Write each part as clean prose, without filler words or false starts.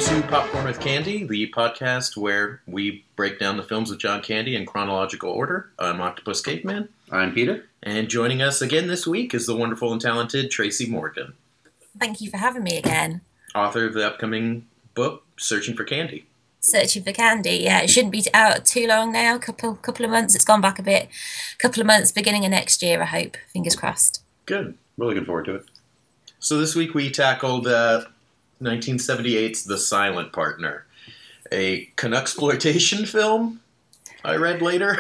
to Popcorn with Candy, the podcast where we break down the films with John Candy in chronological order. I'm Octopus Caveman. I'm Peter. And joining us again this week is the wonderful and talented Tracy Morgan. Thank you for having me again. Author of the upcoming book, Searching for Candy. Searching for Candy, yeah. It shouldn't be out too long now, couple of months. It's gone back a bit. Couple of months, beginning of next year, I hope. Fingers crossed. Good. We're looking forward to it. So this week we tackled 1978's The Silent Partner, a Canucksploitation film, I read later.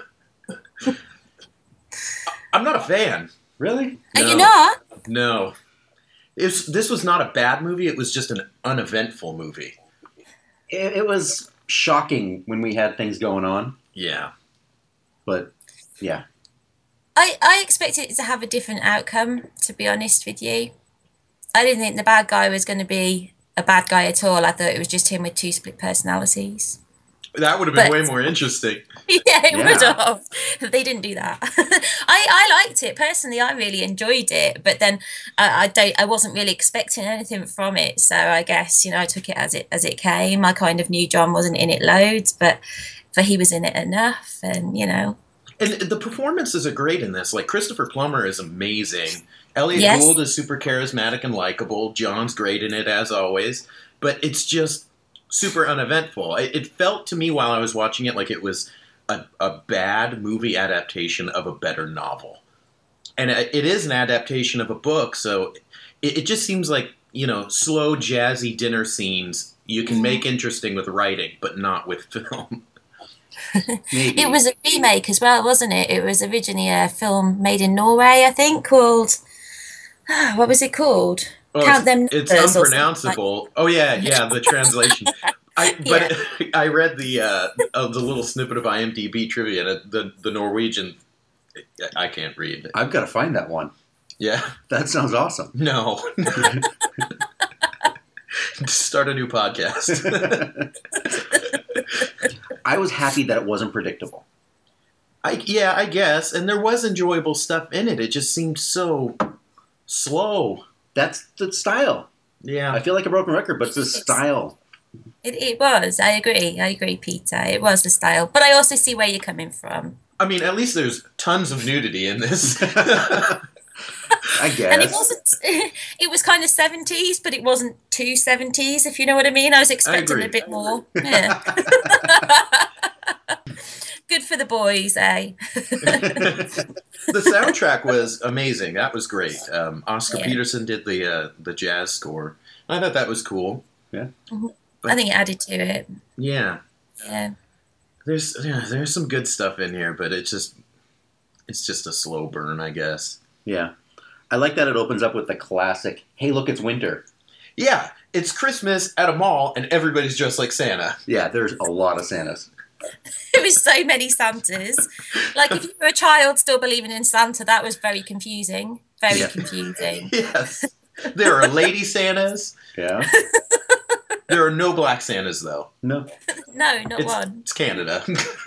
I'm not a fan. Really? Are you not? No. This was not a bad movie, it was just an uneventful movie. It was shocking when we had things going on. Yeah. But, yeah. I expected it to have a different outcome, to be honest with you. I didn't think the bad guy was going to be a bad guy at all. I thought it was just him with two split personalities. That would have been way more interesting. Yeah, it would have. They didn't do that. I liked it. Personally, I really enjoyed it. But then I wasn't really expecting anything from it. So I guess, I took it as it came. I kind of knew John wasn't in it loads, but he was in it enough. And, And the performances are great in this. Like, Christopher Plummer is amazing. Elliot Gould is super charismatic and likable. John's great in it, as always. But it's just super uneventful. It felt to me while I was watching it like it was a bad movie adaptation of a better novel. And it is an adaptation of a book, so it just seems like, slow, jazzy dinner scenes you can make interesting with writing, but not with film. It was a remake as well, wasn't it? It was originally a film made in Norway, I think, called... what was it called? Count Them Numbers. It's unpronounceable. Oh, yeah, the translation. I read the little snippet of IMDb trivia, and the Norwegian, I can't read. I've got to find that one. Yeah. That sounds awesome. No. Start a new podcast. I was happy that it wasn't predictable. I guess. And there was enjoyable stuff in it. It just seemed so slow. That's the style. Yeah. I feel like a broken record, but it's the style. It was. I agree, Peter. It was the style. But I also see where you're coming from. I mean, at least there's tons of nudity in this. I guess. And it was kind of 70s, but it wasn't too 70s, if you know what I mean. I was expecting a bit more. Yeah. Good for the boys, eh? The soundtrack was amazing. That was great. Oscar Peterson did the jazz score. I thought that was cool. Yeah. Mm-hmm. I think it added to it. Yeah. Yeah. There's some good stuff in here, but it's just a slow burn, I guess. Yeah. I like that it opens up with the classic, hey, look, it's winter. Yeah. It's Christmas at a mall, and everybody's dressed like Santa. Yeah, there's a lot of Santas. There was so many Santas. Like, if you were a child still believing in Santa, that was very confusing. Very confusing. Yes. There are lady Santas. Yeah. There are no black Santas, though. No, not one. It's Canada.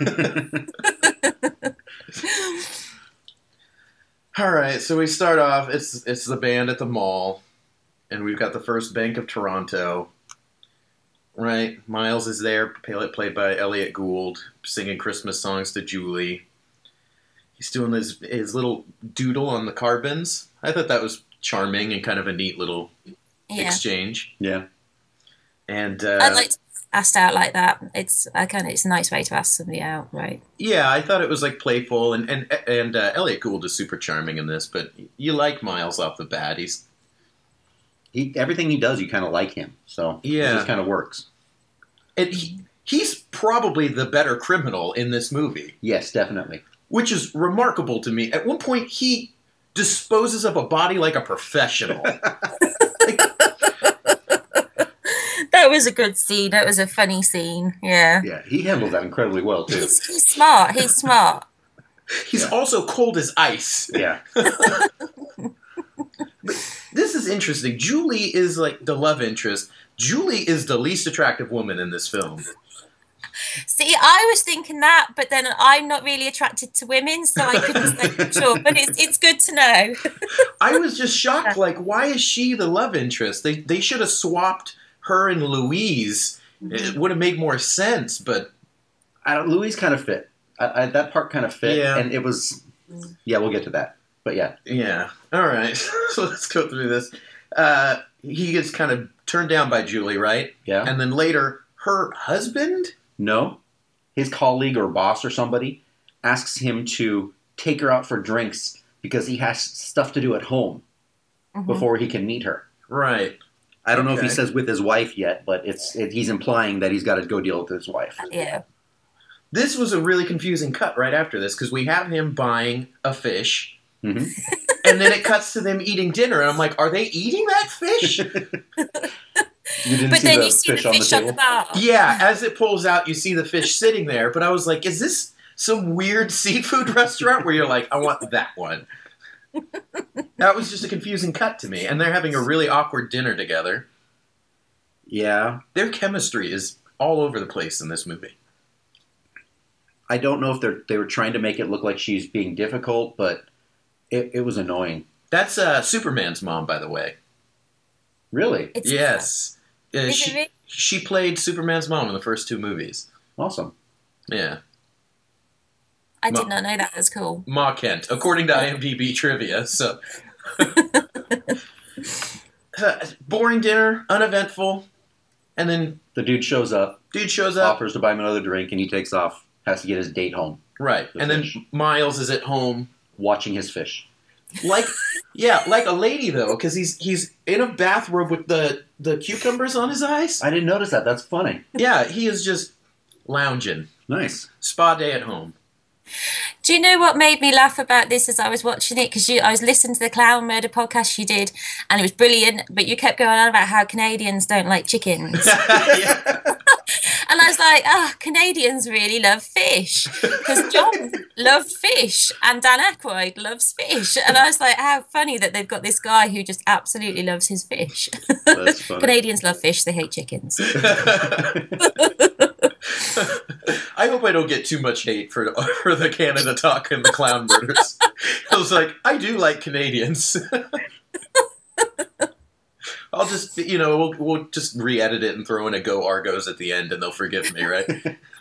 All right, so we start off. It's the band at the mall, and we've got the First Bank of Toronto. Right, Miles is there, played by Elliot Gould, singing Christmas songs to Julie. He's doing his little doodle on the carbons. I thought that was charming and kind of a neat little exchange. Yeah. And I'd like to ask out like that. It's a nice way to ask somebody out, right? Yeah, I thought it was like playful, and Elliot Gould is super charming in this, but you like Miles off the bat. Everything he does, you kind of like him. So it just kind of works. And he's probably the better criminal in this movie. Yes, definitely. Which is remarkable to me. At one point, he disposes of a body like a professional. That was a good scene. That was a funny scene. Yeah. Yeah, he handled that incredibly well, too. He's smart. He's smart. He's also cold as ice. Yeah. But this is interesting. Julie is like the love interest. Julie is the least attractive woman in this film. See, I was thinking that, but then I'm not really attracted to women, so I couldn't say for sure. But it's good to know. I was just shocked. Like, why is she the love interest? They should have swapped her and Louise, it would have made more sense, but Louise kind of fit. That part kind of fit, and it was. Yeah, we'll get to that, but yeah. Yeah. All right. So let's go through this. He gets kind of turned down by Julie, right? Yeah. And then later, her husband? No. His colleague or boss or somebody asks him to take her out for drinks because he has stuff to do at home before he can meet her. Right. I don't know if he says with his wife yet, but he's implying that he's got to go deal with his wife. Yeah. This was a really confusing cut right after this because we have him buying a fish. Mm-hmm. And then it cuts to them eating dinner, and I'm like, are they eating that fish? But then you see the fish on the bar. Yeah, as it pulls out, you see the fish sitting there. But I was like, is this some weird seafood restaurant where you're like, I want that one? That was just a confusing cut to me. And they're having a really awkward dinner together. Yeah. Their chemistry is all over the place in this movie. I don't know if they were trying to make it look like she's being difficult, but it was annoying. That's Superman's mom, by the way. Really? Yes. She played Superman's mom in the first 2 movies. Awesome. Yeah. I did not know that. That's cool. Ma Kent, according to IMDb trivia. So, boring dinner, uneventful, and then the dude shows up. Offers to buy him another drink, and he takes off. Has to get his date home. Right, and then Miles is at home watching his fish. Like a lady though, because he's in a bathrobe with the cucumbers on his eyes. I didn't notice that. That's funny. Yeah, he is just lounging. Nice. Spa day at home. Do you know what made me laugh about this as I was watching it? Because I was listening to the Clown Murder podcast you did, and it was brilliant, but you kept going on about how Canadians don't like chickens. And I was like, Canadians really love fish. Because John loved fish, and Dan Aykroyd loves fish. And I was like, how funny that they've got this guy who just absolutely loves his fish. That's funny. Canadians love fish, they hate chickens. I hope I don't get too much hate for the Canada talk and the Clown Murders. I was like, I do like Canadians. I'll just, we'll just re-edit it and throw in a Go Argos at the end and they'll forgive me, right?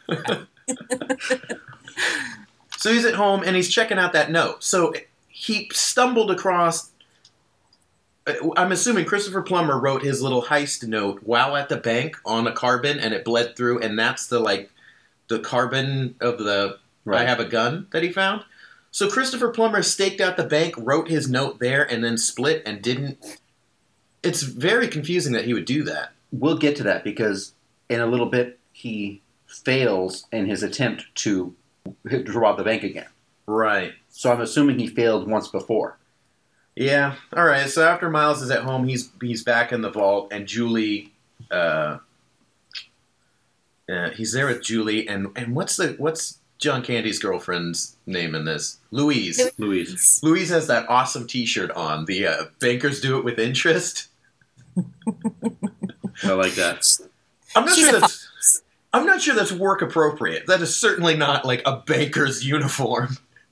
So he's at home and he's checking out that note. So he stumbled across, I'm assuming Christopher Plummer wrote his little heist note while at the bank on a carbon and it bled through, and that's the carbon of the I have a gun that he found. So Christopher Plummer staked out the bank, wrote his note there, and then split and didn't. It's very confusing that he would do that. We'll get to that because in a little bit he fails in his attempt to rob the bank again. Right. So I'm assuming he failed once before. Yeah. All right. So after Miles is at home, he's back in the vault, and Julie. He's there with Julie, and what's John Candy's girlfriend's name in this? Louise. Louise has that awesome T-shirt on. The bankers do it with interest. I like that. I'm not sure that's work appropriate. That is certainly not like a banker's uniform.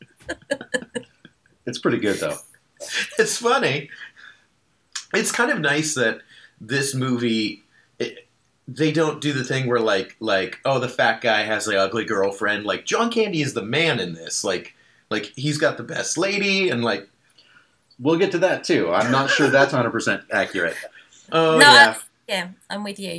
It's pretty good though. It's funny. It's kind of nice that this movie. They don't do the thing where like the fat guy has the ugly girlfriend. Like John Candy is the man in this. Like he's got the best lady, and like we'll get to that too. I'm not sure that's 100% accurate. Oh no, yeah, I'm with you.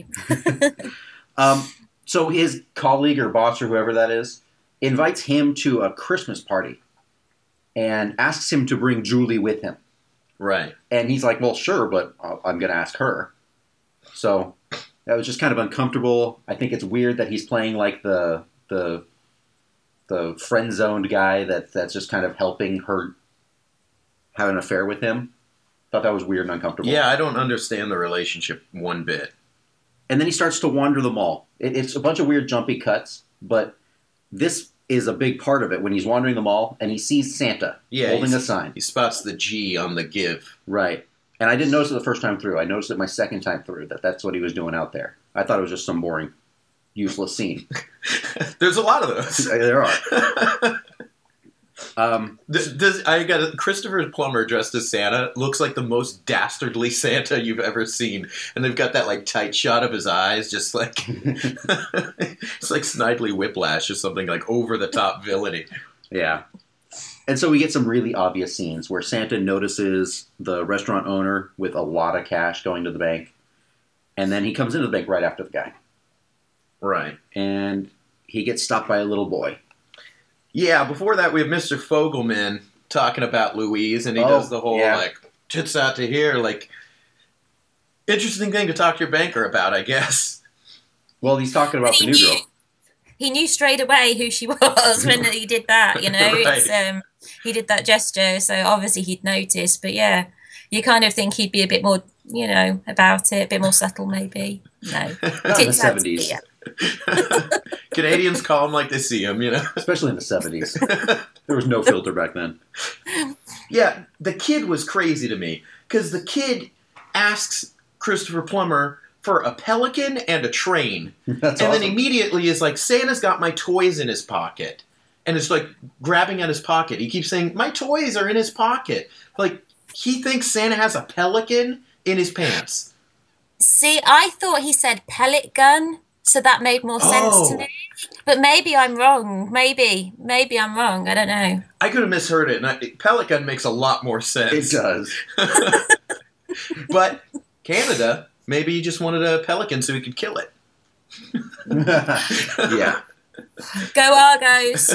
So his colleague or boss or whoever that is invites him to a Christmas party and asks him to bring Julie with him. Right. And he's like, well, sure, but I'm going to ask her. So that was just kind of uncomfortable. I think it's weird that he's playing like the friend-zoned guy that's just kind of helping her have an affair with him. Thought that was weird and uncomfortable. Yeah, I don't understand the relationship one bit. And then he starts to wander the mall. It's a bunch of weird jumpy cuts, but this is a big part of it when he's wandering the mall and he sees Santa holding a sign. He spots the G on the give. Right. And I didn't notice it the first time through. I noticed it my second time through, that's what he was doing out there. I thought it was just some boring, useless scene. There's a lot of those. There are. Christopher Plummer dressed as Santa looks like the most dastardly Santa you've ever seen, and they've got that like tight shot of his eyes, just like it's like Snidely Whiplash or something, like over the top villainy. Yeah. And so we get some really obvious scenes where Santa notices the restaurant owner with a lot of cash going to the bank, and then he comes into the bank right after the guy. Right. And he gets stopped by a little boy. Yeah, before that we have Mr. Fogelman talking about Louise, and he does the whole, like, tits out to here, like, interesting thing to talk to your banker about, I guess. Well, he's talking about the new girl. He knew straight away who she was when he did that, you know. Right. He did that gesture, so obviously he'd noticed. But yeah, you kind of think he'd be a bit more, you know, about it, a bit more subtle maybe. No. Not in the 70s. Canadians call him like they see him, you know. Especially in the 70s. There was no filter back then. Yeah, the kid was crazy to me, because the kid asks Christopher Plummer for a pelican and a train. That's and awesome. Then immediately is like, Santa's got my toys in his pocket. And it's like grabbing at his pocket. He keeps saying, my toys are in his pocket. Like, he thinks Santa has a pelican in his pants. See, I thought he said pellet gun, so that made more sense to me. But maybe I'm wrong. Maybe I'm wrong. I don't know. I could have misheard it. And pellet gun makes a lot more sense. It does. But Canada, maybe he just wanted a pelican so he could kill it. Yeah. Go Argos.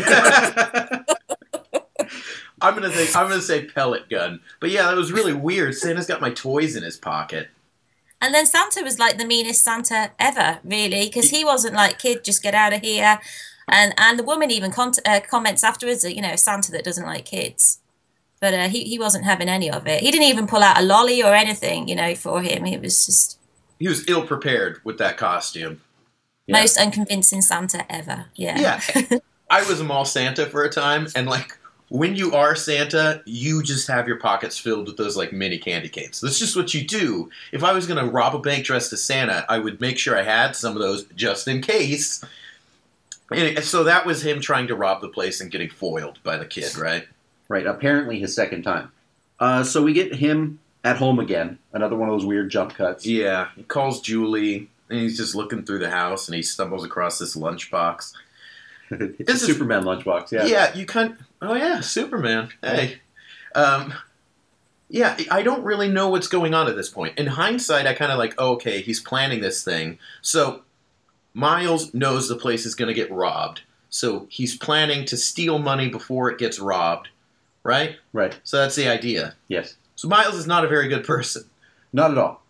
I'm gonna say pellet gun. But yeah, that was really weird. Santa's got my toys in his pocket. And then Santa was like the meanest Santa ever, really, because he wasn't like, kid, just get out of here. And the woman even comments afterwards that, you know, Santa that doesn't like kids. But he wasn't having any of it. He didn't even pull out a lolly or anything, you know, for him. He was ill prepared with that costume. Yeah. Most unconvincing Santa ever. Yeah. Yeah. I was a mall Santa for a time, and like, when you are Santa, you just have your pockets filled with those like mini candy canes. That's just what you do. If I was going to rob a bank dressed as Santa, I would make sure I had some of those just in case. And so that was him trying to rob the place and getting foiled by the kid, right? Right. Apparently his second time. So we get him at home again. Another one of those weird jump cuts. Yeah. He calls Julie, and he's just looking through the house, and he stumbles across this lunchbox. It's a Superman lunchbox, yeah. Yeah, you kind of... Oh, yeah, Superman. Hey. Yeah, I don't really know what's going on at this point. In hindsight, I kind of like, oh, okay, he's planning this thing. So, Miles knows the place is going to get robbed. So, he's planning to steal money before it gets robbed. Right? Right. So, that's the idea. Yes. So, Miles is not a very good person. Not at all.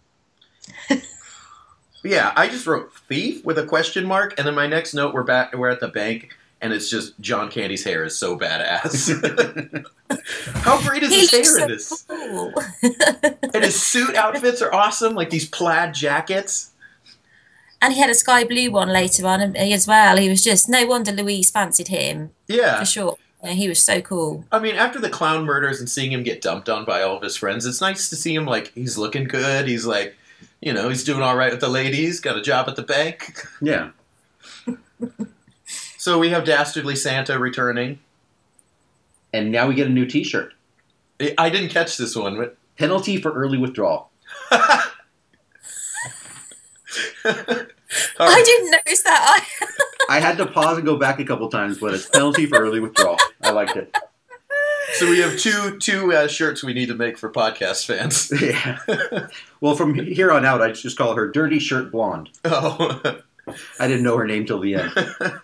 Yeah, I just wrote thief with a question mark, and then my next note, we're at the bank, and it's just John Candy's hair is so badass. How great is his hair in this? Cool. And his suit outfits are awesome, like these plaid jackets. And he had a sky blue one later on as well. He was just, no wonder Louise fancied him. Yeah. For sure. Yeah, he was so cool. I mean, after the clown murders and seeing him get dumped on by all of his friends, it's nice to see him, like, he's looking good, he's like, you know, he's doing all right with the ladies, got a job at the bank. Yeah. So we have Dastardly Santa returning. And now we get a new t-shirt. I didn't catch this one, but... Penalty for early withdrawal. I didn't notice that. I had to pause and go back a couple times, but it's penalty for early withdrawal. I liked it. So we have two shirts we need to make for podcast fans. Yeah. Well, from here on out, I just call her Dirty Shirt Blonde. Oh. I didn't know her name till the end.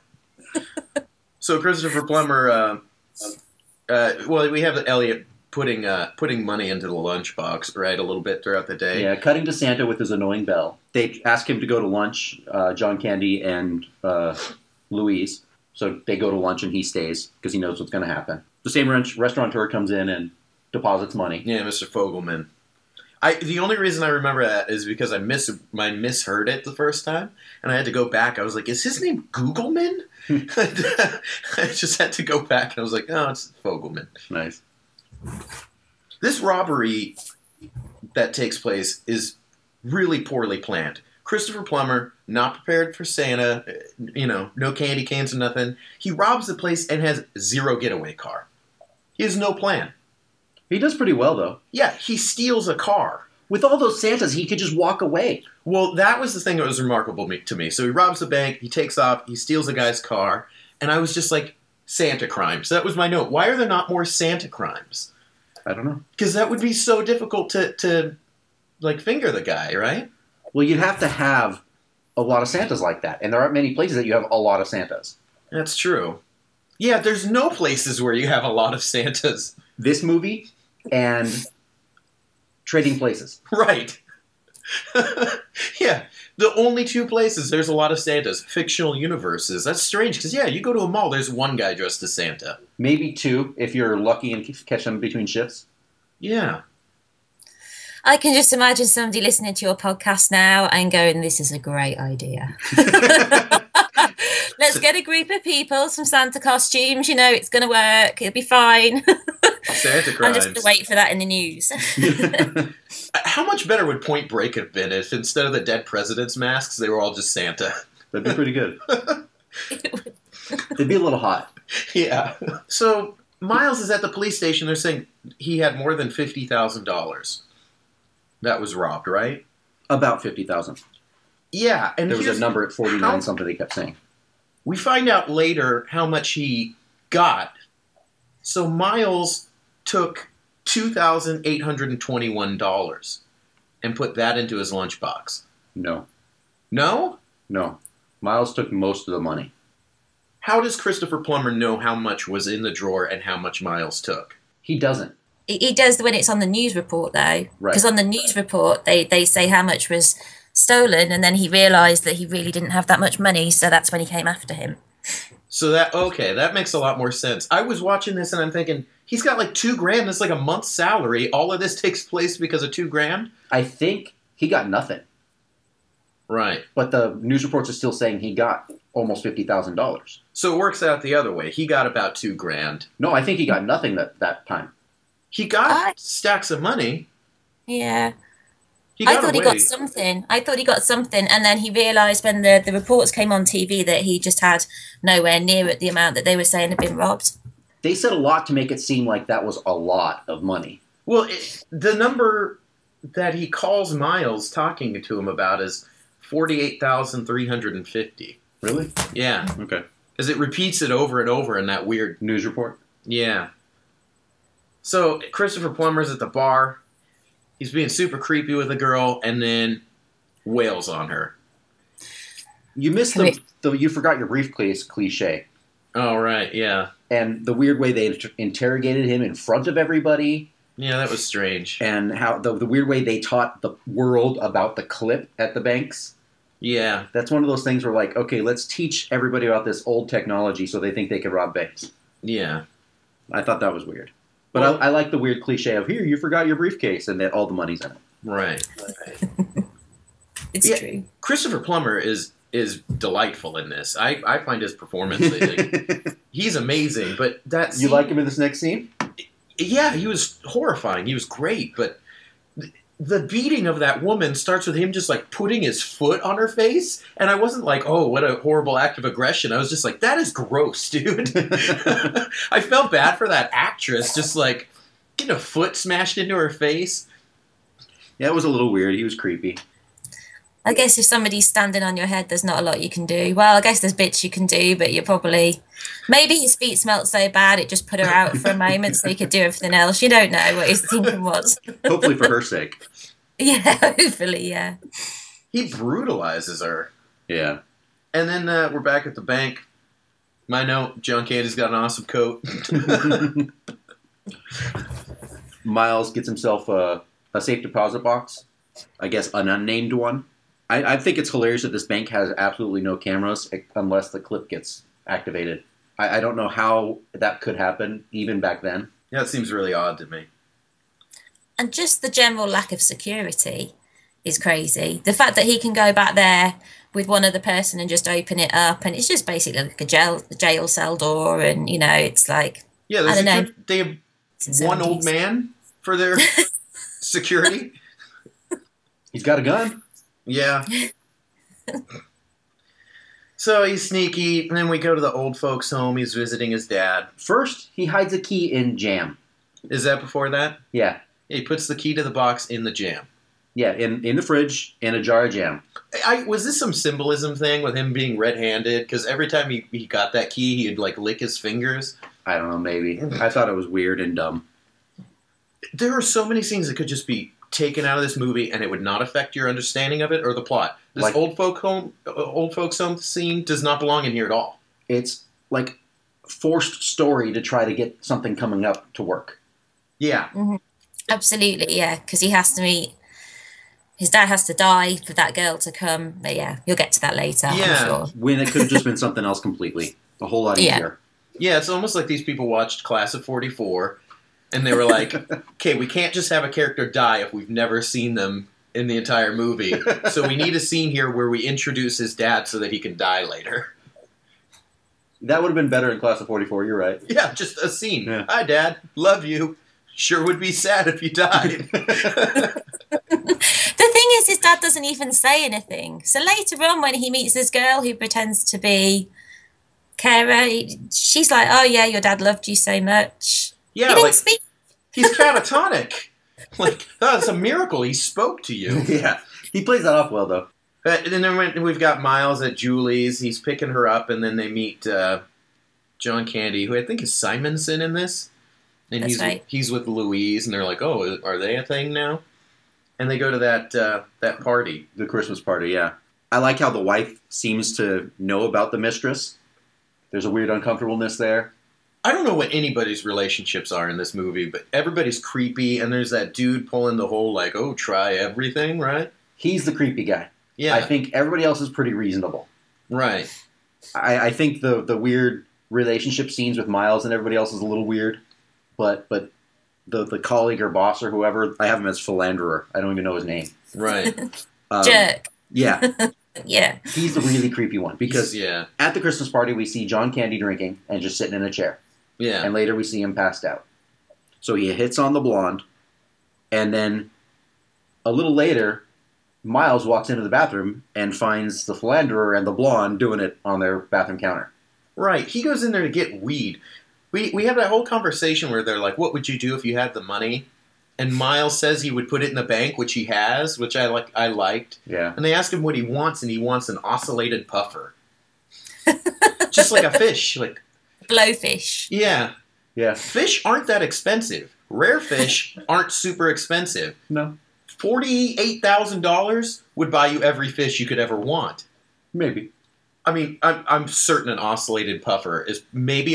So Christopher Plummer, well, we have Elliot putting money into the lunchbox, right, a little bit throughout the day. Yeah, cutting to Santa with his annoying bell. They ask him to go to lunch, John Candy and Louise. So they go to lunch and he stays because he knows what's going to happen. The same restaurateur comes in and deposits money. Yeah, Mr. Fogelman. The only reason I remember that is because I misheard it the first time, and I had to go back. I was like, is his name Googleman? I just had to go back, and I was like, oh, it's Fogelman. Nice. This robbery that takes place is really poorly planned. Christopher Plummer, not prepared for Santa, you know, no candy canes or nothing. He robs the place and has zero getaway car. He has no plan. He does pretty well, though. Yeah, he steals a car. With all those Santas, he could just walk away. Well, that was the thing that was remarkable to me. So he robs the bank, he takes off, he steals a guy's car, and I was just like, Santa crimes. That was my note. Why are there not more Santa crimes? I don't know. Because that would be so difficult to like, finger the guy, right? Well, you'd have to have a lot of Santas like that, and there aren't many places that you have a lot of Santas. That's true. Yeah, there's no places where you have a lot of Santas. This movie and Trading Places. Right. Yeah, the only two places there's a lot of Santas, fictional universes. That's strange, because, yeah, you go to a mall, there's one guy dressed as Santa. Maybe two, if you're lucky and catch them between shifts. Yeah. I can just imagine somebody listening to your podcast now and going, this is a great idea. Let's get a group of people, some Santa costumes, it's going to work, it'll be fine. Santa crimes. I'm just going to wait for that in the news. How much better would Point Break have been if instead of the dead president's masks, they were all just Santa? That'd be pretty good. They'd be a little hot. Yeah. So Miles is at the police station. They're saying he had more than $50,000 that was robbed, right? About 50,000. Yeah. And there was a number at 49 something they kept saying. We find out later how much he got. So Miles took $2,821 and put that into his lunchbox. No. No? No. Miles took most of the money. How does Christopher Plummer know how much was in the drawer and how much Miles took? He doesn't. He does when it's on the news report, though. Right. Because on the news report, they say how much was stolen, and then he realised that he really didn't have that much money, so that's when he came after him. So that makes a lot more sense. I was watching this and I'm thinking, he's got like $2,000. That's like a month's salary. All of this takes place because of $2,000? I think he got nothing. Right. But the news reports are still saying he got almost $50,000. So it works out the other way. He got about $2,000. No, I think he got nothing that time. He got stacks of money. Yeah. I thought he got something, and then he realised when the reports came on TV that he just had nowhere near the amount that they were saying had been robbed. They said a lot to make it seem like that was a lot of money. Well, the number that he calls Miles talking to him about is $48,350. Really? Yeah. Okay. Because it repeats it over and over in that weird news report. Yeah. So Christopher Plummer's at the bar. He's being super creepy with a girl, and then wails on her. You missed you forgot your briefcase cliche. Oh, right, yeah. And the weird way they interrogated him in front of everybody. Yeah, that was strange. And how the weird way they taught the world about the clip at the banks. Yeah. That's one of those things where, like, okay, let's teach everybody about this old technology so they think they can rob banks. Yeah. I thought that was weird. But I like the weird cliche of, here, you forgot your briefcase, and that all the money's in it. Right. It's true. Christopher Plummer is delightful in this. I find his performance, he's amazing, but that scene, you like him in this next scene? Yeah, he was horrifying. He was great, but the beating of that woman starts with him just like putting his foot on her face, and I wasn't like, oh, what a horrible act of aggression. I was just like, that is gross, dude. I felt bad for that actress, just like getting a foot smashed into her face. Yeah, it was a little weird. He was creepy. I guess if somebody's standing on your head, there's not a lot you can do. Well, I guess there's bits you can do, but you're probably... Maybe his feet smelt so bad it just put her out for a moment so he could do everything else. You don't know what his thinking was. Hopefully for her sake. Yeah, hopefully, yeah. He brutalizes her. Yeah. And then we're back at the bank. My note, John Candy's got an awesome coat. Miles gets himself a safe deposit box. I guess an unnamed one. I think it's hilarious that this bank has absolutely no cameras unless the clip gets activated. I don't know how that could happen, even back then. Yeah, it seems really odd to me. And just the general lack of security is crazy. The fact that he can go back there with one other person and just open it up, and it's just basically like a jail cell door, and, it's like... Yeah, I don't know. They have one old man for their security. He's got a gun. Yeah. So he's sneaky, and then we go to the old folks' home. He's visiting his dad. First, he hides a key in jam. Is that before that? Yeah. He puts the key to the box in the jam. Yeah, in the fridge, in a jar of jam. Was this some symbolism thing with him being red-handed? Because every time he got that key, he'd like lick his fingers. I don't know, maybe. I thought it was weird and dumb. There are so many scenes that could just be taken out of this movie, and it would not affect your understanding of it or the plot. This old folks home scene does not belong in here at all. It's like forced story to try to get something coming up to work. Yeah. Mm-hmm. Absolutely, yeah, because he has to meet... His dad has to die for that girl to come. But yeah, you'll get to that later, yeah. I'm sure. When it could have just been something else completely. A whole lot easier. Yeah, it's almost like these people watched Class of 44, and they were like, okay, we can't just have a character die if we've never seen them in the entire movie. So we need a scene here where we introduce his dad so that he can die later. That would have been better in Class of 44, you're right. Yeah, just a scene. Yeah. Hi, Dad. Love you. Sure would be sad if you died. The thing is, his dad doesn't even say anything. So later on, when he meets this girl who pretends to be Kara, she's like, "Oh yeah, your dad loved you so much." Yeah, he didn't speak. He's catatonic. Like, that's a miracle. He spoke to you. Yeah, he plays that off well, though. And then we've got Miles at Julie's. He's picking her up, and then they meet John Candy, who I think is Simonson in this. And That's right. He's with Louise, and they're like, "Oh, are they a thing now?" And they go to that party. The Christmas party, yeah. I like how the wife seems to know about the mistress. There's a weird uncomfortableness there. I don't know what anybody's relationships are in this movie, but everybody's creepy, and there's that dude pulling the whole, like, oh, try everything, right? He's the creepy guy. Yeah. I think everybody else is pretty reasonable. Right. I think the weird relationship scenes with Miles and everybody else is a little weird, but the colleague or boss or whoever, I have him as Philanderer. I don't even know his name. Right. Jerk. Yeah. Yeah. He's the really creepy one because at the Christmas party we see John Candy drinking and just sitting in a chair. Yeah. And later we see him passed out. So he hits on the blonde, and then a little later, Miles walks into the bathroom and finds the Philanderer and the blonde doing it on their bathroom counter. Right. He goes in there to get weed. We have that whole conversation where they're like, what would you do if you had the money? And Miles says he would put it in the bank, which he has, which I liked. Yeah. And they ask him what he wants, and he wants an ocellated puffer. Just like a fish. Like Blowfish. Yeah. Yeah. Fish aren't that expensive. Rare fish aren't super expensive. No. $48,000 would buy you every fish you could ever want. Maybe. I mean, I'm certain an ocellated puffer is maybe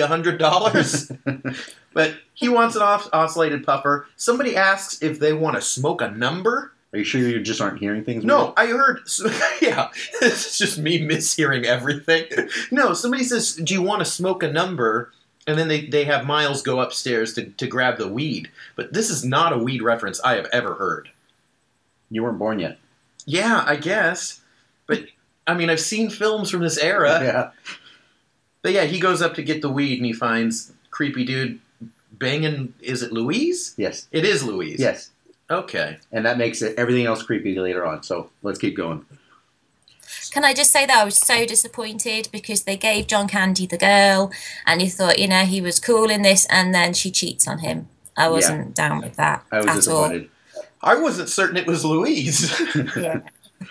$100. But he wants an ocellated puffer. Somebody asks if they want to smoke a number. Are you sure you just aren't hearing things? No, I heard. Yeah, it's just me mishearing everything. No, somebody says, "Do you want to smoke a number?" And then they have Miles go upstairs to grab the weed. But this is not a weed reference I have ever heard. You weren't born yet. Yeah, I guess. But I mean, I've seen films from this era. Yeah. But yeah, he goes up to get the weed, and he finds creepy dude banging. Is it Louise? Yes. It is Louise. Yes. Okay. And that makes it everything else creepy later on. So let's keep going. Can I just say that I was so disappointed because they gave John Candy the girl and you thought, he was cool in this, and then she cheats on him. I wasn't down with that I was at disappointed. I wasn't certain it was Louise. all. Yeah.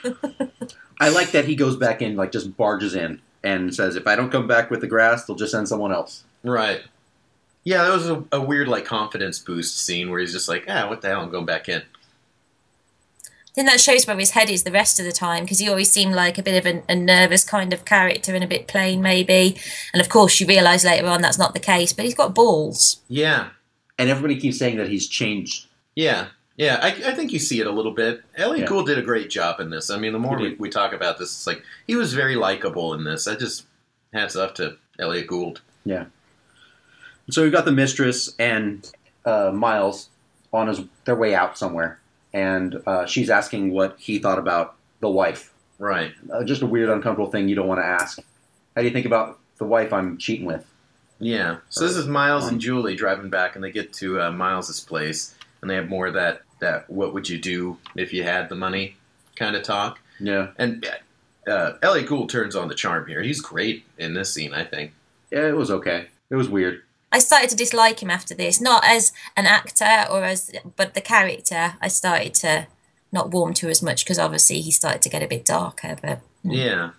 I like that he goes back in, like just barges in and says, if I don't come back with the grass, they'll just send someone else. Right. Yeah, that was a weird, like, confidence boost scene where he's just like, what the hell, I'm going back in. I think that shows where his head is the rest of the time, because he always seemed like a bit of a nervous kind of character and a bit plain, maybe. And, of course, you realise later on that's not the case, but he's got balls. Yeah. And everybody keeps saying that he's changed. Yeah. Yeah, I think you see it a little bit. Elliot Gould did a great job in this. I mean, the more we talk about this, it's like, he was very likable in this. I just, hats off to Elliot Gould. Yeah. So we've got the mistress and Miles on their way out somewhere, and she's asking what he thought about the wife. Right. Just a weird, uncomfortable thing you don't want to ask. How do you think about the wife I'm cheating with? Yeah. So this is Miles and Julie driving back, and they get to Miles's place, and they have more of that what would you do if you had the money kind of talk. Yeah. And Elliot Gould turns on the charm here. He's great in this scene, I think. Yeah, it was okay. It was weird. I started to dislike him after this, not as an actor but the character. I started to not warm to as much because obviously he started to get a bit darker. But yeah,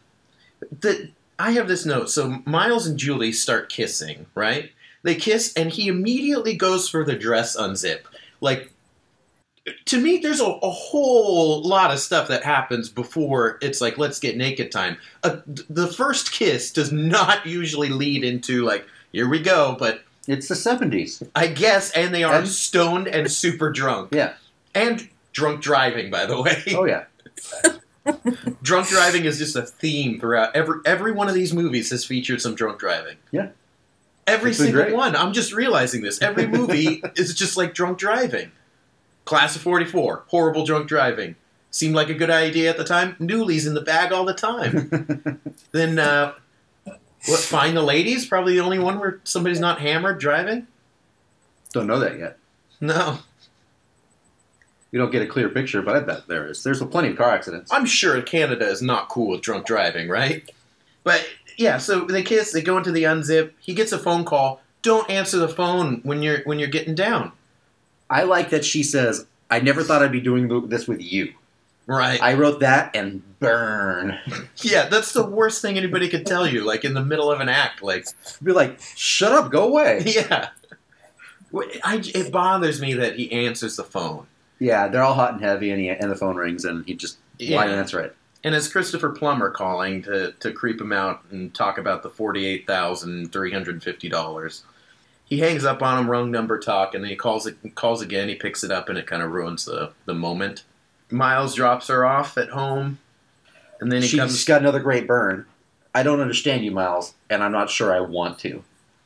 I have this note. So Miles and Julie start kissing, right? They kiss, and he immediately goes for the dress unzip. Like, to me, there's a whole lot of stuff that happens before it's like, let's get naked time. The first kiss does not usually lead into, like, here we go, but... It's the 70s. I guess, and they are stoned and super drunk. Yeah. And drunk driving, by the way. Oh, yeah. Drunk driving is just a theme throughout. Every one of these movies has featured some drunk driving. Yeah. Every single one. I'm just realizing this. Every movie is just like drunk driving. Class of 44, horrible drunk driving. Seemed like a good idea at the time. Newly's in the bag all the time. Then, Find the Ladies? Probably the only one where somebody's not hammered driving? Don't know that yet. No. You don't get a clear picture, but I bet there is. There's plenty of car accidents. I'm sure Canada is not cool with drunk driving, right? But, yeah, so they kiss, they go into the unzip. He gets a phone call. Don't answer the phone when you're getting down. I like that she says, I never thought I'd be doing this with you. Right. I wrote that and burn. Yeah, that's the worst thing anybody could tell you, like in the middle of an act. Like, be like, shut up, go away. Yeah. It bothers me that he answers the phone. Yeah, they're all hot and heavy, and the phone rings, and he just, why answer it? And it's Christopher Plummer calling to creep him out and talk about the $48,350. He hangs up on him, wrong number talk, and then he calls again. He picks it up, and it kind of ruins the moment. Miles drops her off at home, and then She's got another great burn. I don't understand you, Miles, and I'm not sure I want to.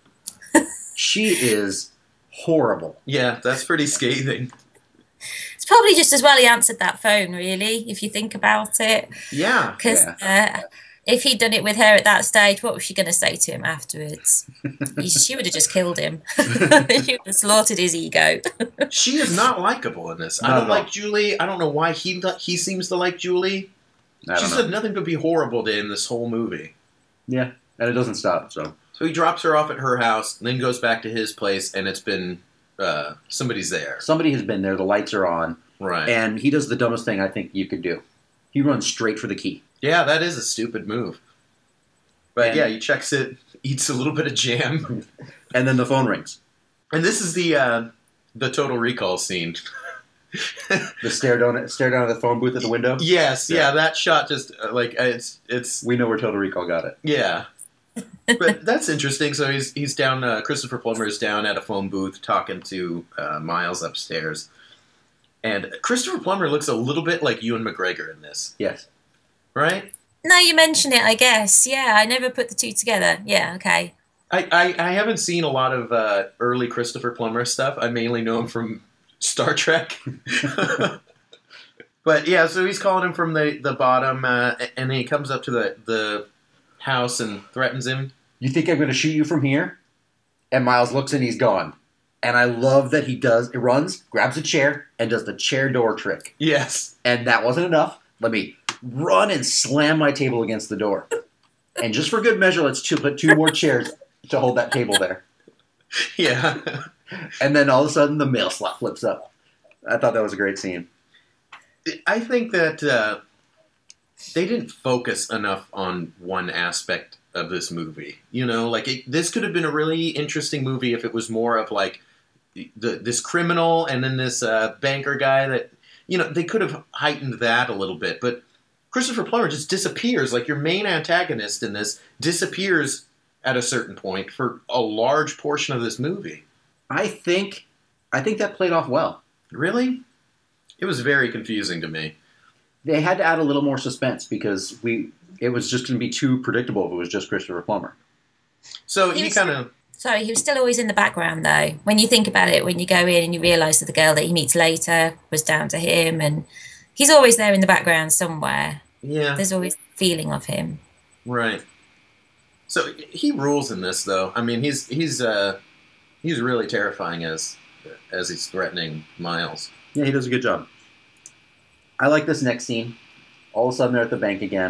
She is horrible. Yeah, that's pretty scathing. It's probably just as well he answered that phone, really, if you think about it. Yeah. Because if he'd done it with her at that stage, what was she going to say to him afterwards? She would have just killed him. She would have slaughtered his ego. She is not likable in this. I don't like Julie. I don't know why he seems to like Julie. She's done nothing but be horrible to him this whole movie. Yeah, and it doesn't stop, so he drops her off at her house, and then goes back to his place, and it's been... somebody's there. Somebody has been there. The lights are on. Right. And he does the dumbest thing I think you could do. He runs straight for the key. Yeah, that is a stupid move. But he checks it, eats a little bit of jam. And then the phone rings. And this is the Total Recall scene. The stare down at the phone booth at the window? Yes, yeah, that shot just, it's... We know where Total Recall got it. Yeah. But that's interesting. So he's down. Christopher Plummer is down at a phone booth talking to Miles upstairs, and Christopher Plummer looks a little bit like Ewan McGregor in this. Yes. Right. Now you mention it, I guess. Yeah, I never put the two together. Yeah, okay. I haven't seen a lot of early Christopher Plummer stuff. I mainly know him from Star Trek. But yeah, so he's calling him from the bottom, and he comes up to the house and threatens him. You think I'm going to shoot you from here? And Miles looks and he's gone. And I love that he runs, grabs a chair, and does the chair door trick. Yes. And that wasn't enough. Let me run and slam my table against the door. And just for good measure, let's put two more chairs to hold that table there. Yeah. And then all of a sudden the mail slot flips up. I thought that was a great scene. I think that they didn't focus enough on one aspect of this movie. You know, like this could have been a really interesting movie if it was more of like this criminal and then this banker guy that, you know, they could have heightened that a little bit. But Christopher Plummer just disappears. Like your main antagonist in this disappears at a certain point for a large portion of this movie. I think that played off well. Really? It was very confusing to me. They had to add a little more suspense because it was just going to be too predictable if it was just Christopher Plummer. So he kind of... Sorry, he was still always in the background, though. When you think about it, when you go in and you realise that the girl that he meets later was down to him, and he's always there in the background somewhere. Yeah. There's always a feeling of him. Right. So he rules in this, though. I mean, he's really terrifying as he's threatening Miles. Yeah, he does a good job. I like this next scene. All of a sudden, they're at the bank again.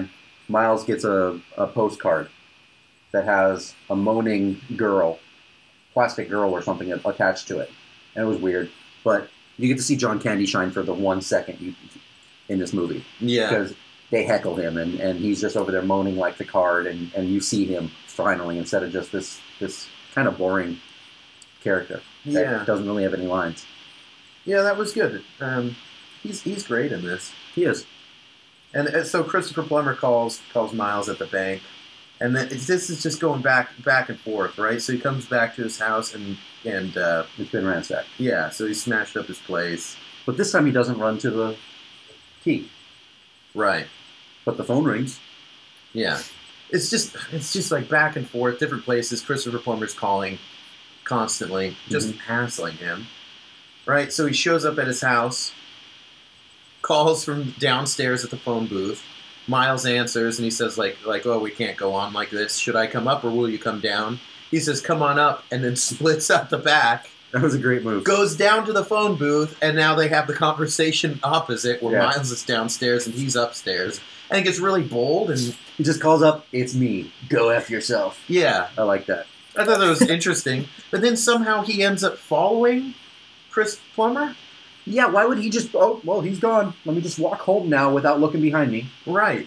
Miles gets a postcard that has a moaning girl, plastic girl or something attached to it. And it was weird. But you get to see John Candy shine for the 1 second in this movie. Yeah. Because they heckle him, and he's just over there moaning like the card, and you see him finally instead of just this kind of boring character that doesn't really have any lines. Yeah, that was good. He's great in this. He is. And so Christopher Plummer calls Miles at the bank, and then this is just going back and forth, right? So he comes back to his house, and it's been ransacked. Yeah, so he smashed up his place. But this time he doesn't run to the key. Right. But the phone rings. Yeah. It's just like back and forth, different places. Christopher Plummer's calling constantly, just hassling him. Right? So he shows up at his house, calls from downstairs at the phone booth. Miles answers, and he says, like, oh, we can't go on like this. Should I come up, or will you come down? He says, come on up, and then splits out the back. That was a great move. Goes down to the phone booth, and now they have the conversation opposite, where Miles is downstairs and he's upstairs. And it gets really bold, and he just calls up, it's me. Go F yourself. Yeah. I like that. I thought that was interesting. But then somehow he ends up following Chris Plummer? Yeah, why would he just, oh, well, he's gone. Let me just walk home now without looking behind me. Right.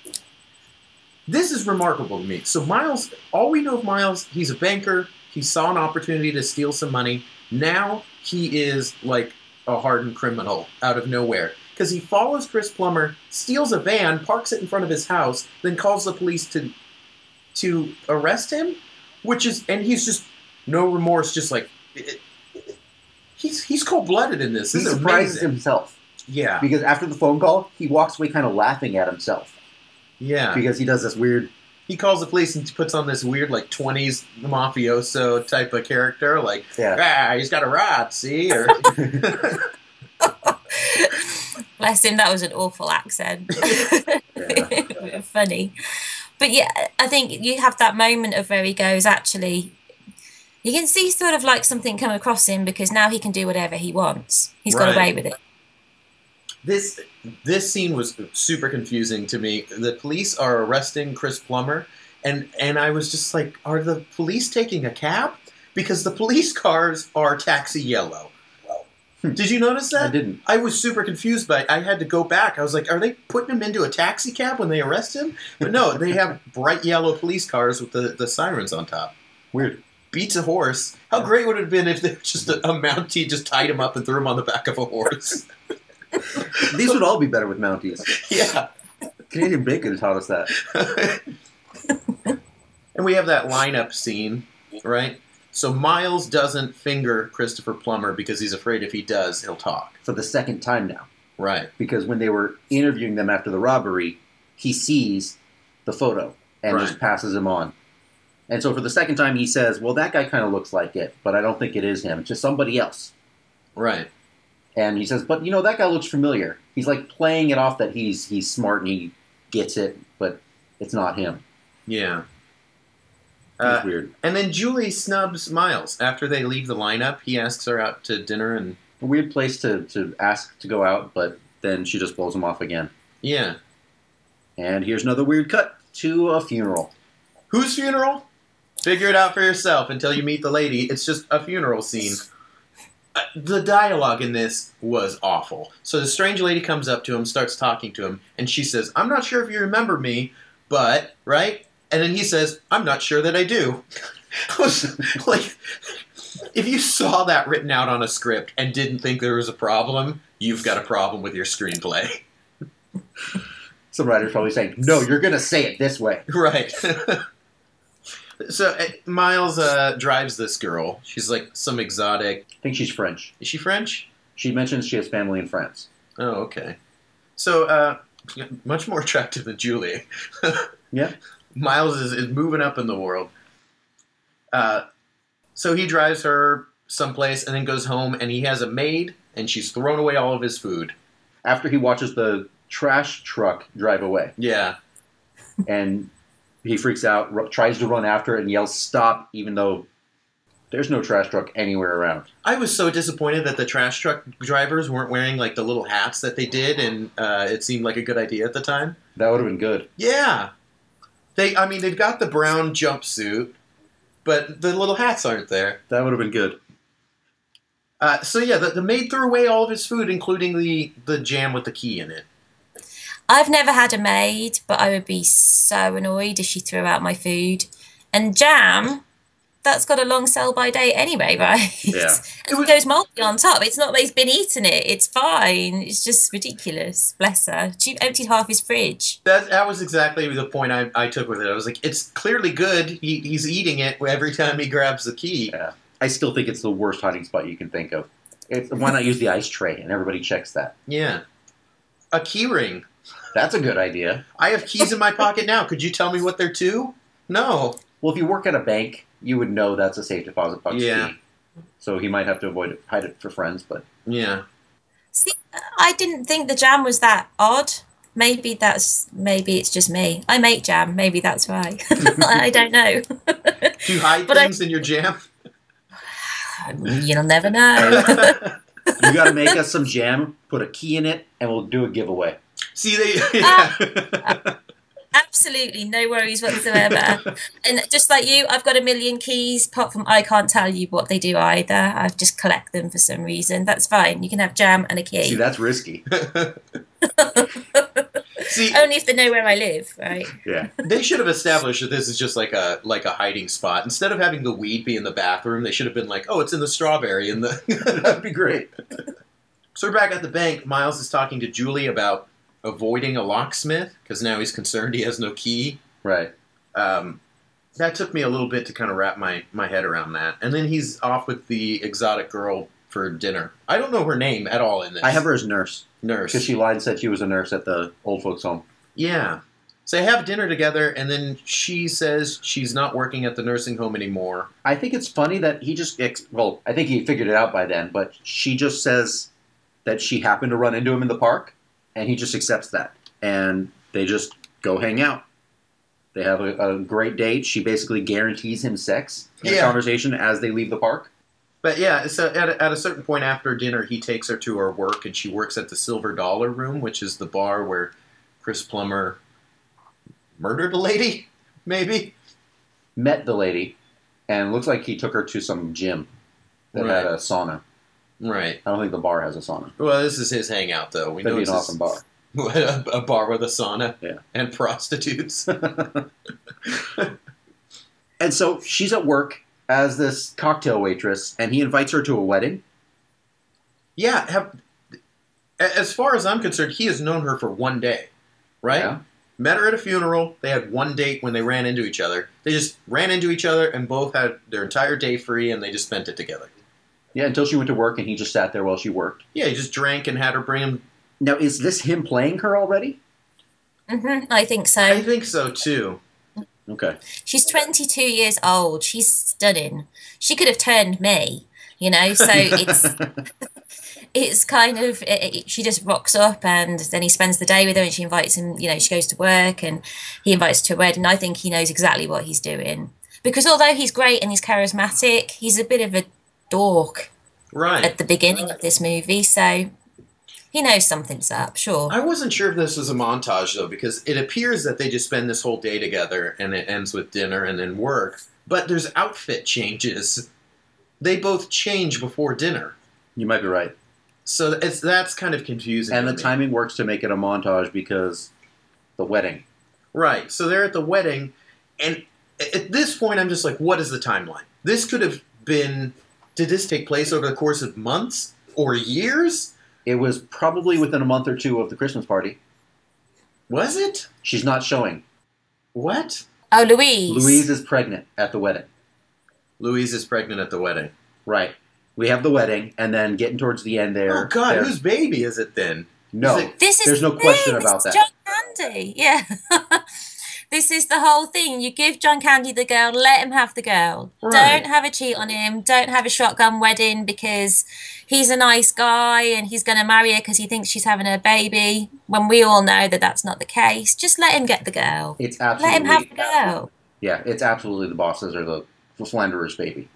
This is remarkable to me. So Miles, all we know of Miles, he's a banker. He saw an opportunity to steal some money. Now he is like a hardened criminal out of nowhere. Because he follows Chris Plummer, steals a van, parks it in front of his house, then calls the police to arrest him, and he's just no remorse, just like he's cold-blooded in this. He surprises himself. Yeah. Because after the phone call, he walks away kind of laughing at himself. Yeah. Because he does this weird... He calls the police and puts on this weird, like, 20s mafioso type of character, like, he's got a rod, see? Or... Bless him, that was an awful accent. Funny. But yeah, I think you have that moment of where he goes, actually, you can see sort of like something come across him because now he can do whatever he wants. He's got away with it. This scene was super confusing to me. The police are arresting Chris Plummer, and I was just like, are the police taking a cab? Because the police cars are taxi yellow. Did you notice that? I didn't. I was super confused by it. I had to go back. I was like, are they putting him into a taxi cab when they arrest him? But no, they have bright yellow police cars with the sirens on top. Weird. Beats a horse. How great would it have been if they just a Mountie just tied him up and threw him on the back of a horse? These would all be better with Mounties. Yeah. Canadian Bacon taught us that. And we have that lineup scene, right? So Miles doesn't finger Christopher Plummer because he's afraid if he does, he'll talk. For the second time now. Right. Because when they were interviewing them after the robbery, he sees the photo and just passes him on. And so for the second time he says, well, that guy kind of looks like it, but I don't think it is him. It's just somebody else. Right. And he says, but, that guy looks familiar. He's like playing it off that he's smart and he gets it, but it's not him. Yeah. It's weird. And then Julie snubs Miles. After they leave the lineup, he asks her out to dinner. And a weird place to ask to go out, but then she just blows him off again. Yeah. And here's another weird cut to a funeral. Whose funeral? Figure it out for yourself until you meet the lady. It's just a funeral scene. The dialogue in this was awful. So the strange lady comes up to him, starts talking to him, and she says, I'm not sure if you remember me, but, right? And then he says, I'm not sure that I do. Like, if you saw that written out on a script and didn't think there was a problem, you've got a problem with your screenplay. Some writer's probably saying, no, you're going to say it this way. Right. So Miles drives this girl. She's like some exotic... I think she's French. Is she French? She mentions she has family in France. Oh, okay. So, much more attractive than Julie. Yeah. Miles is moving up in the world. So he drives her someplace and then goes home, and he has a maid, and she's thrown away all of his food. After he watches the trash truck drive away. Yeah. And he freaks out, tries to run after it, and yells, stop, even though There's no trash truck anywhere around. I was so disappointed that the trash truck drivers weren't wearing like the little hats that they did, and it seemed like a good idea at the time. That would have been good. Yeah. They've got the brown jumpsuit, but the little hats aren't there. That would have been good. The maid threw away all of his food, including the jam with the key in it. I've never had a maid, but I would be so annoyed if she threw out my food. And jam, that's got a long sell-by date anyway, right? Yeah. And it goes moldy on top. It's not like he's been eating it. It's fine. It's just ridiculous. Bless her. She emptied half his fridge. That was exactly the point I took with it. I was like, it's clearly good. He's eating it every time he grabs the key. Yeah. I still think it's the worst hiding spot you can think of. Why not use the ice tray and everybody checks that? Yeah. A key ring. That's a good idea. I have keys in my pocket now. Could you tell me what they're to? No. Well, if you work at a bank, you would know that's a safe deposit box Yeah. key. So he might have to hide it for friends, but... Yeah. See, I didn't think the jam was that odd. Maybe it's just me. I make jam. Maybe that's why. I don't know. Do you hide things in your jam? You'll never know. You got to make us some jam, put a key in it, and we'll do a giveaway. See, yeah. Absolutely, no worries whatsoever. And just like you, I've got a million keys, apart from I can't tell you what they do either. I just collect them for some reason. That's fine. You can have jam and a key. See, that's risky. See, only if they know where I live, right? Yeah. They should have established that this is just like a hiding spot. Instead of having the weed be in the bathroom, they should have been like, oh, it's in the strawberry. That'd be great. So we're back at the bank. Miles is talking to Julie about avoiding a locksmith because now he's concerned he has no key. Right. That took me a little bit to kind of wrap my head around that. And then he's off with the exotic girl for dinner. I don't know her name at all in this. I have her as nurse. Nurse. Because she lied and said she was a nurse at the old folks' home. Yeah. So they have dinner together, and then she says she's not working at the nursing home anymore. I think it's funny that he just... Well, I think he figured it out by then, but she just says that she happened to run into him in the park, and he just accepts that. And they just go hang out. They have a great date. She basically guarantees him sex in a conversation as they leave the park. But yeah, so at a certain point after dinner, he takes her to her work, and she works at the Silver Dollar Room, which is the bar where Chris Plummer murdered a lady, maybe? Met the lady, and looks like he took her to some gym that had a sauna. Right. I don't think the bar has a sauna. Well, this is his hangout, though. That'd be an awesome bar. A bar with a sauna yeah. and prostitutes. And so she's at work as this cocktail waitress, and he invites her to a wedding. Yeah. As far as I'm concerned, he has known her for one day, right? Yeah. Met her at a funeral. They had one date when they ran into each other. They just ran into each other and both had their entire day free, and they just spent it together. Yeah, until she went to work, and he just sat there while she worked. Yeah, he just drank and had her bring him. Now, is this him playing her already? Mm-hmm, I think so. I think so, too. Okay. She's 22 years old. She's stunning. She could have turned me, you know, so it's kind of, she just rocks up and then he spends the day with her and she invites him, you know, she goes to work and he invites her to a wedding. I think he knows exactly what he's doing. Because although he's great and he's charismatic, he's a bit of a dork at the beginning of this movie, so he knows something's up, sure. I wasn't sure if this was a montage, though, because it appears that they just spend this whole day together and it ends with dinner and then work. But there's outfit changes. They both change before dinner. You might be right. So that's kind of confusing. And the timing works to make it a montage because the wedding. Right. So they're at the wedding, and at this point, I'm just like, what is the timeline? This could have been... Did this take place over the course of months or years? It was probably within a month or two of the Christmas party. Was it? She's not showing. What? Oh, Louise. Louise is pregnant at the wedding. Louise is pregnant at the wedding. Right. We have the wedding, and then getting towards the end there. Oh, God, whose baby is it then? No, there's no question about that. John Candy, yeah. This is the whole thing. You give John Candy the girl, let him have the girl. Right. Don't have a cheat on him. Don't have a shotgun wedding because he's a nice guy and he's going to marry her because he thinks she's having a baby, when we all know that that's not the case. Just let him get the girl. It's absolutely... Let him have the girl. Yeah, it's absolutely the bosses or the slanderer's baby.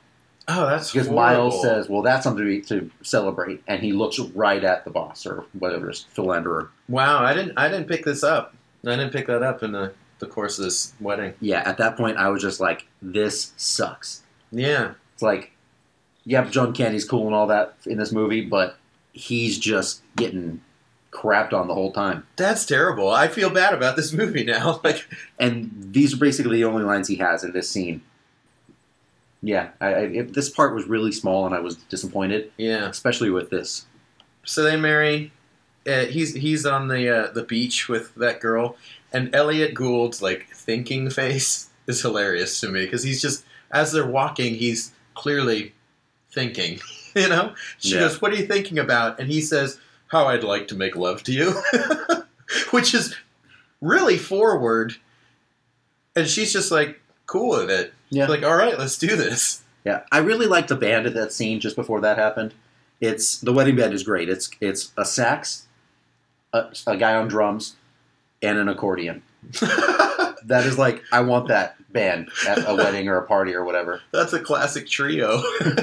Oh, that's because horrible. Miles says, "Well, that's something to celebrate," and he looks right at the boss or whatever, philanderer. Wow, I didn't pick this up. I didn't pick that up in the course of this wedding. Yeah, at that point, I was just like, "This sucks." Yeah. It's like, yeah, John Candy's cool and all that in this movie, but he's just getting crapped on the whole time. That's terrible. I feel bad about this movie now. And these are basically the only lines he has in this scene. Yeah, this part was really small, and I was disappointed. Yeah, especially with this. So they marry. He's on the beach with that girl, and Elliot Gould's thinking face is hilarious to me because he's just, as they're walking, he's clearly thinking. She goes, "What are you thinking about?" And he says, "How I'd like to make love to you," which is really forward. And she's just cool with it. Yeah. All right, let's do this. Yeah, I really like the band at that scene just before that happened. The wedding band is great. It's a sax, a guy on drums, and an accordion. That is I want that band at a wedding or a party or whatever. That's a classic trio.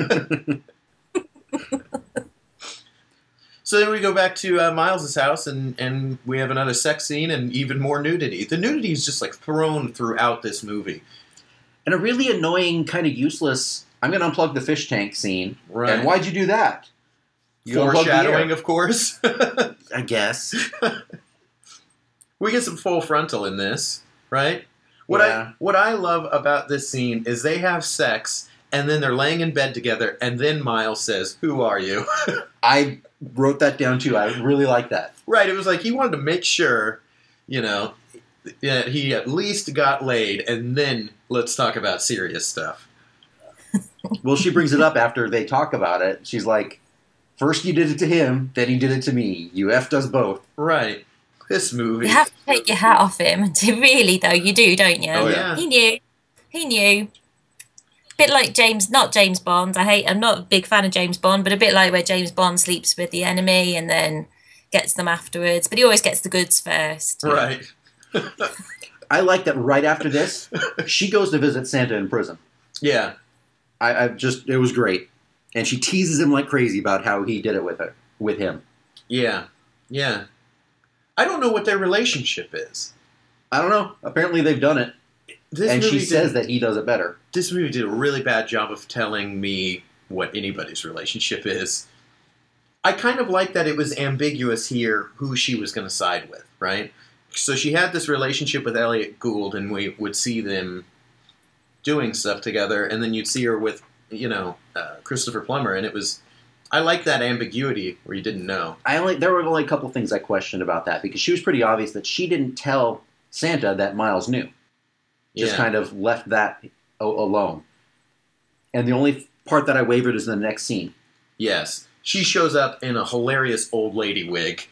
So then we go back to Miles' house, and we have another sex scene and even more nudity. The nudity is just thrown throughout this movie. And a really annoying, kind of useless, I'm going to unplug the fish tank scene. Right. And why'd you do that? Foreshadowing, of course. I guess. We get some full frontal in this, right? What I love about this scene is they have sex, and then they're laying in bed together, and then Miles says, "Who are you?" I wrote that down, too. I really like that. Right. It was he wanted to make sure, that he at least got laid, and then let's talk about serious stuff. Well, she brings it up after they talk about it. She's like, first you did it to him, then he did it to me. You effed us both. Right. This movie. You have to take your hat off him. Really, though, you do, don't you? Oh, yeah. He knew. Bit like not James Bond. I'm not a big fan of James Bond, but a bit like where James Bond sleeps with the enemy and then gets them afterwards. But he always gets the goods first. Right. I like that right after this, she goes to visit Santa in prison. Yeah. It was great. And she teases him like crazy about how he did it with him. Yeah. Yeah. I don't know what their relationship is. I don't know. Apparently they've done it. And she says that he does it better. This movie did a really bad job of telling me what anybody's relationship is. I kind of like that it was ambiguous here who she was going to side with, right? So she had this relationship with Elliot Gould, and we would see them doing stuff together, and then you'd see her with, Christopher Plummer, and it was... I like that ambiguity where you didn't know. There were only a couple things I questioned about that, because she was pretty obvious that she didn't tell Santa that Miles knew. Just kind of left that alone. And the only part that I wavered is in the next scene. Yes. She shows up in a hilarious old lady wig.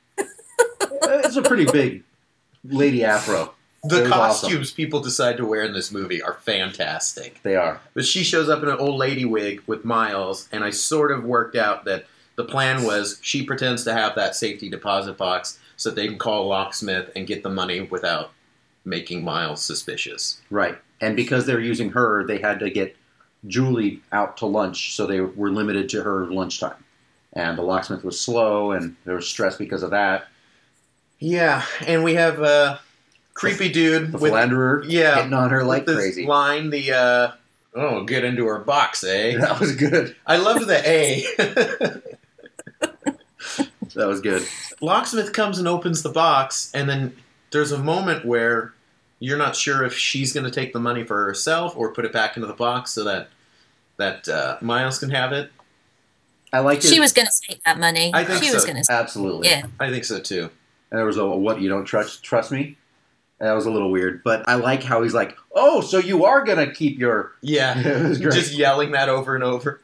It's a pretty big lady afro. The costumes people decide to wear in this movie are fantastic. They are. But she shows up in an old lady wig with Miles, and I sort of worked out that the plan was she pretends to have that safety deposit box so that they can call a locksmith and get the money without making Miles suspicious. Right. And because they're using her, they had to get Julie out to lunch, so they were limited to her lunchtime. And the locksmith was slow, and there was stress because of that. Yeah, and we have a creepy dude the philanderer hitting on her like this crazy. Line, get into her box, eh? That was good. I loved the A. That was good. Locksmith comes and opens the box, and then there's a moment where you're not sure if she's going to take the money for herself or put it back into the box so that Miles can have it. I like it. She was going to take that money. I think she was going to. Absolutely. Yeah. I think so too. And there was what, you don't trust me? That was a little weird, but I like how he's like, "Oh, so you are going to keep your..." Yeah. It was great. Just yelling that over and over.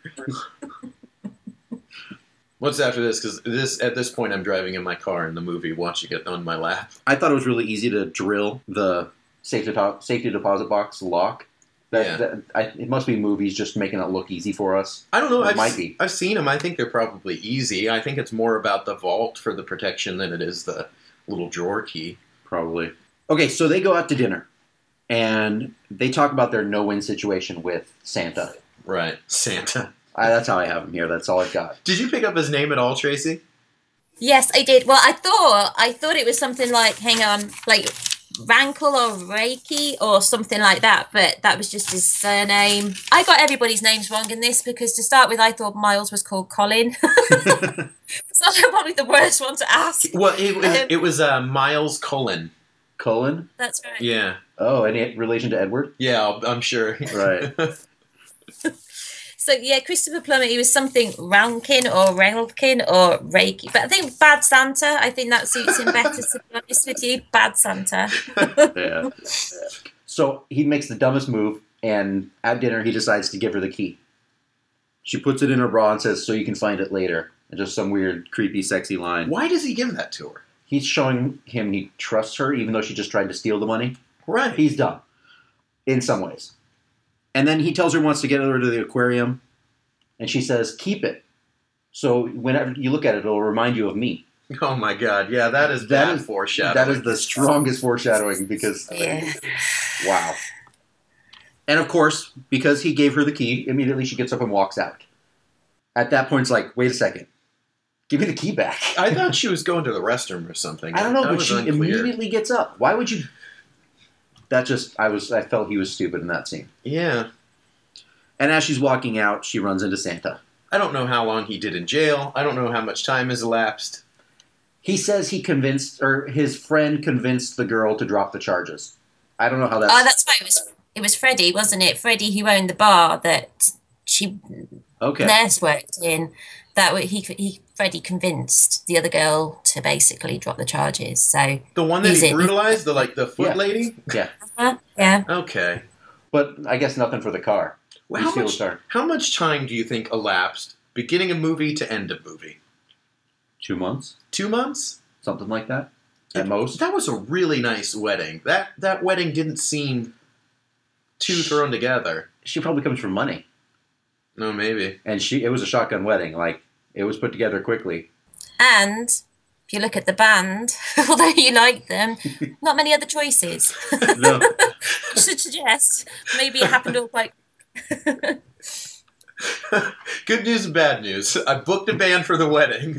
What's after this? Because at this point, I'm driving in my car in the movie, watching it on my lap. I thought it was really easy to drill the safety deposit box lock. It must be movies just making it look easy for us. I don't know. It might be. I've seen them. I think they're probably easy. I think it's more about the vault for the protection than it is the little drawer key. Probably. Okay, so they go out to dinner, and they talk about their no-win situation with Santa. Right, Santa. That's how I have him here. That's all I've got. Did you pick up his name at all, Tracy? Yes, I did. Well, I thought it was something like, hang on, like Rankle or Reiki or something like that, but that was just his surname. I got everybody's names wrong in this because to start with, I thought Miles was called Colin. So I'm probably the worst one to ask. Well, it was Miles Cullen. Cullen? That's right. Yeah. Oh, any relation to Edward? Yeah, I'm sure. Right. So, yeah, Christopher Plummer, he was something Rankin or Relkin or Reiki. But I think Bad Santa, I think that suits him better, to be honest with you. Bad Santa. Yeah. So he makes the dumbest move, and at dinner he decides to give her the key. She puts it in her bra and says, "So you can find it later." And just some weird, creepy, sexy line. Why does he give that to her? He's showing him he trusts her, even though she just tried to steal the money. Right. He's dumb. In some ways. And then he tells her he wants to get her to the aquarium, and she says, "Keep it. So whenever you look at it, it'll remind you of me." Oh my God! Yeah, that is foreshadowing. That is the strongest foreshadowing because, Yeah. wow. And of course, because he gave her the key, immediately she gets up and walks out. At that point, it's like, wait a second, give me the key back. I thought she was going to the restroom or something. I don't know, That but was she unclear. immediately gets up. Why would you? I felt he was stupid in that scene. Yeah. And as she's walking out, she runs into Santa. I don't know how long he did in jail. I don't know how much time has elapsed. He says his friend convinced the girl to drop the charges. I don't know how that's... Oh, that's right. It was Freddie, wasn't it? Freddie, who owned the bar that nurse worked in. Freddie convinced the other girl to basically drop the charges. So the one that he brutalized, the foot lady. Yeah. Yeah. Okay. But I guess nothing for the car. Well, how much time do you think elapsed, beginning of movie to end of movie? 2 months. 2 months? Something like that. At most. That was a really nice wedding. That wedding didn't seem too thrown together. She probably comes from money. No, maybe. And it was a shotgun wedding. Like, it was put together quickly. And if you look at the band, although you like them, not many other choices. No. I should suggest maybe it happened all quite... Good news and bad news. I booked a band for the wedding.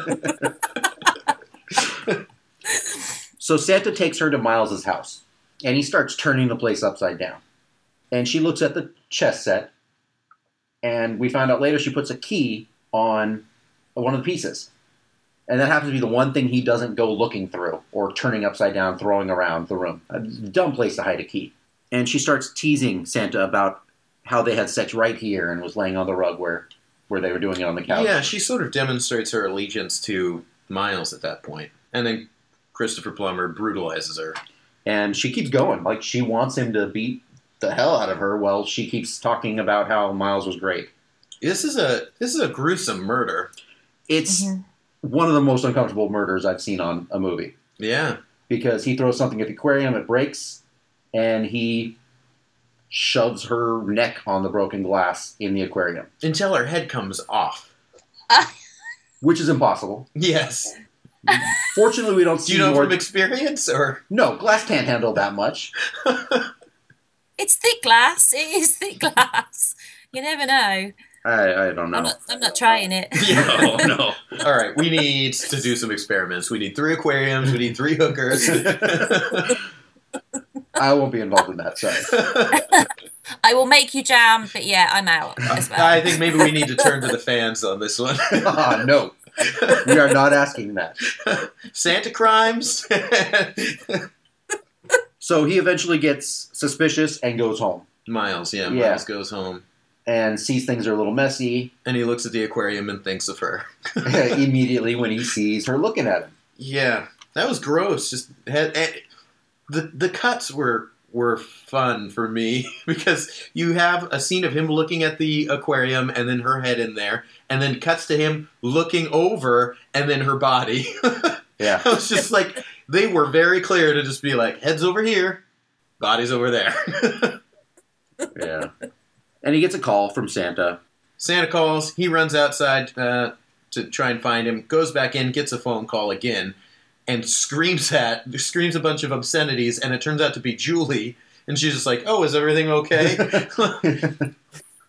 So Santa takes her to Miles's house, and he starts turning the place upside down. And she looks at the chess set, and we find out later she puts a key on one of the pieces. And that happens to be the one thing he doesn't go looking through or turning upside down, throwing around the room. A dumb place to hide a key. And she starts teasing Santa about how they had sex right here and was laying on the rug where they were doing it on the couch. Yeah, she sort of demonstrates her allegiance to Miles at that point. And then Christopher Plummer brutalizes her. And she keeps going. Like, she wants him to beat the hell out of her while she keeps talking about how Miles was great. This is a gruesome murder. It's one of the most uncomfortable murders I've seen on a movie. Yeah. Because he throws something at the aquarium, it breaks, and he shoves her neck on the broken glass in the aquarium. Until her head comes off. Which is impossible. Yes. Fortunately, we don't see Do you know from experience, or? No, glass can't handle that much. It's thick glass. It is thick glass. You never know. I don't know. I'm not trying it. No. All right, we need to do some experiments. We need 3 aquariums. We need 3 hookers. I won't be involved in that, sorry. I will make you jam, but yeah, I'm out as well. I think maybe we need to turn to the fans on this one. No. We are not asking that. Santa crimes? So he eventually gets suspicious and goes home. Miles Miles goes home. And sees things are a little messy. And he looks at the aquarium and thinks of her. Immediately when he sees her looking at him. Yeah, that was gross. Just the cuts were fun for me because you have a scene of him looking at the aquarium and then her head in there, and then cuts to him looking over and then her body. Yeah, I was just like, they were very clear to just be like, head's over here, body's over there. Yeah. And he gets a call from Santa. Santa calls. He runs outside to try and find him. Goes back in, gets a phone call again, and screams a bunch of obscenities. And it turns out to be Julie. And she's just like, "Oh, is everything okay?"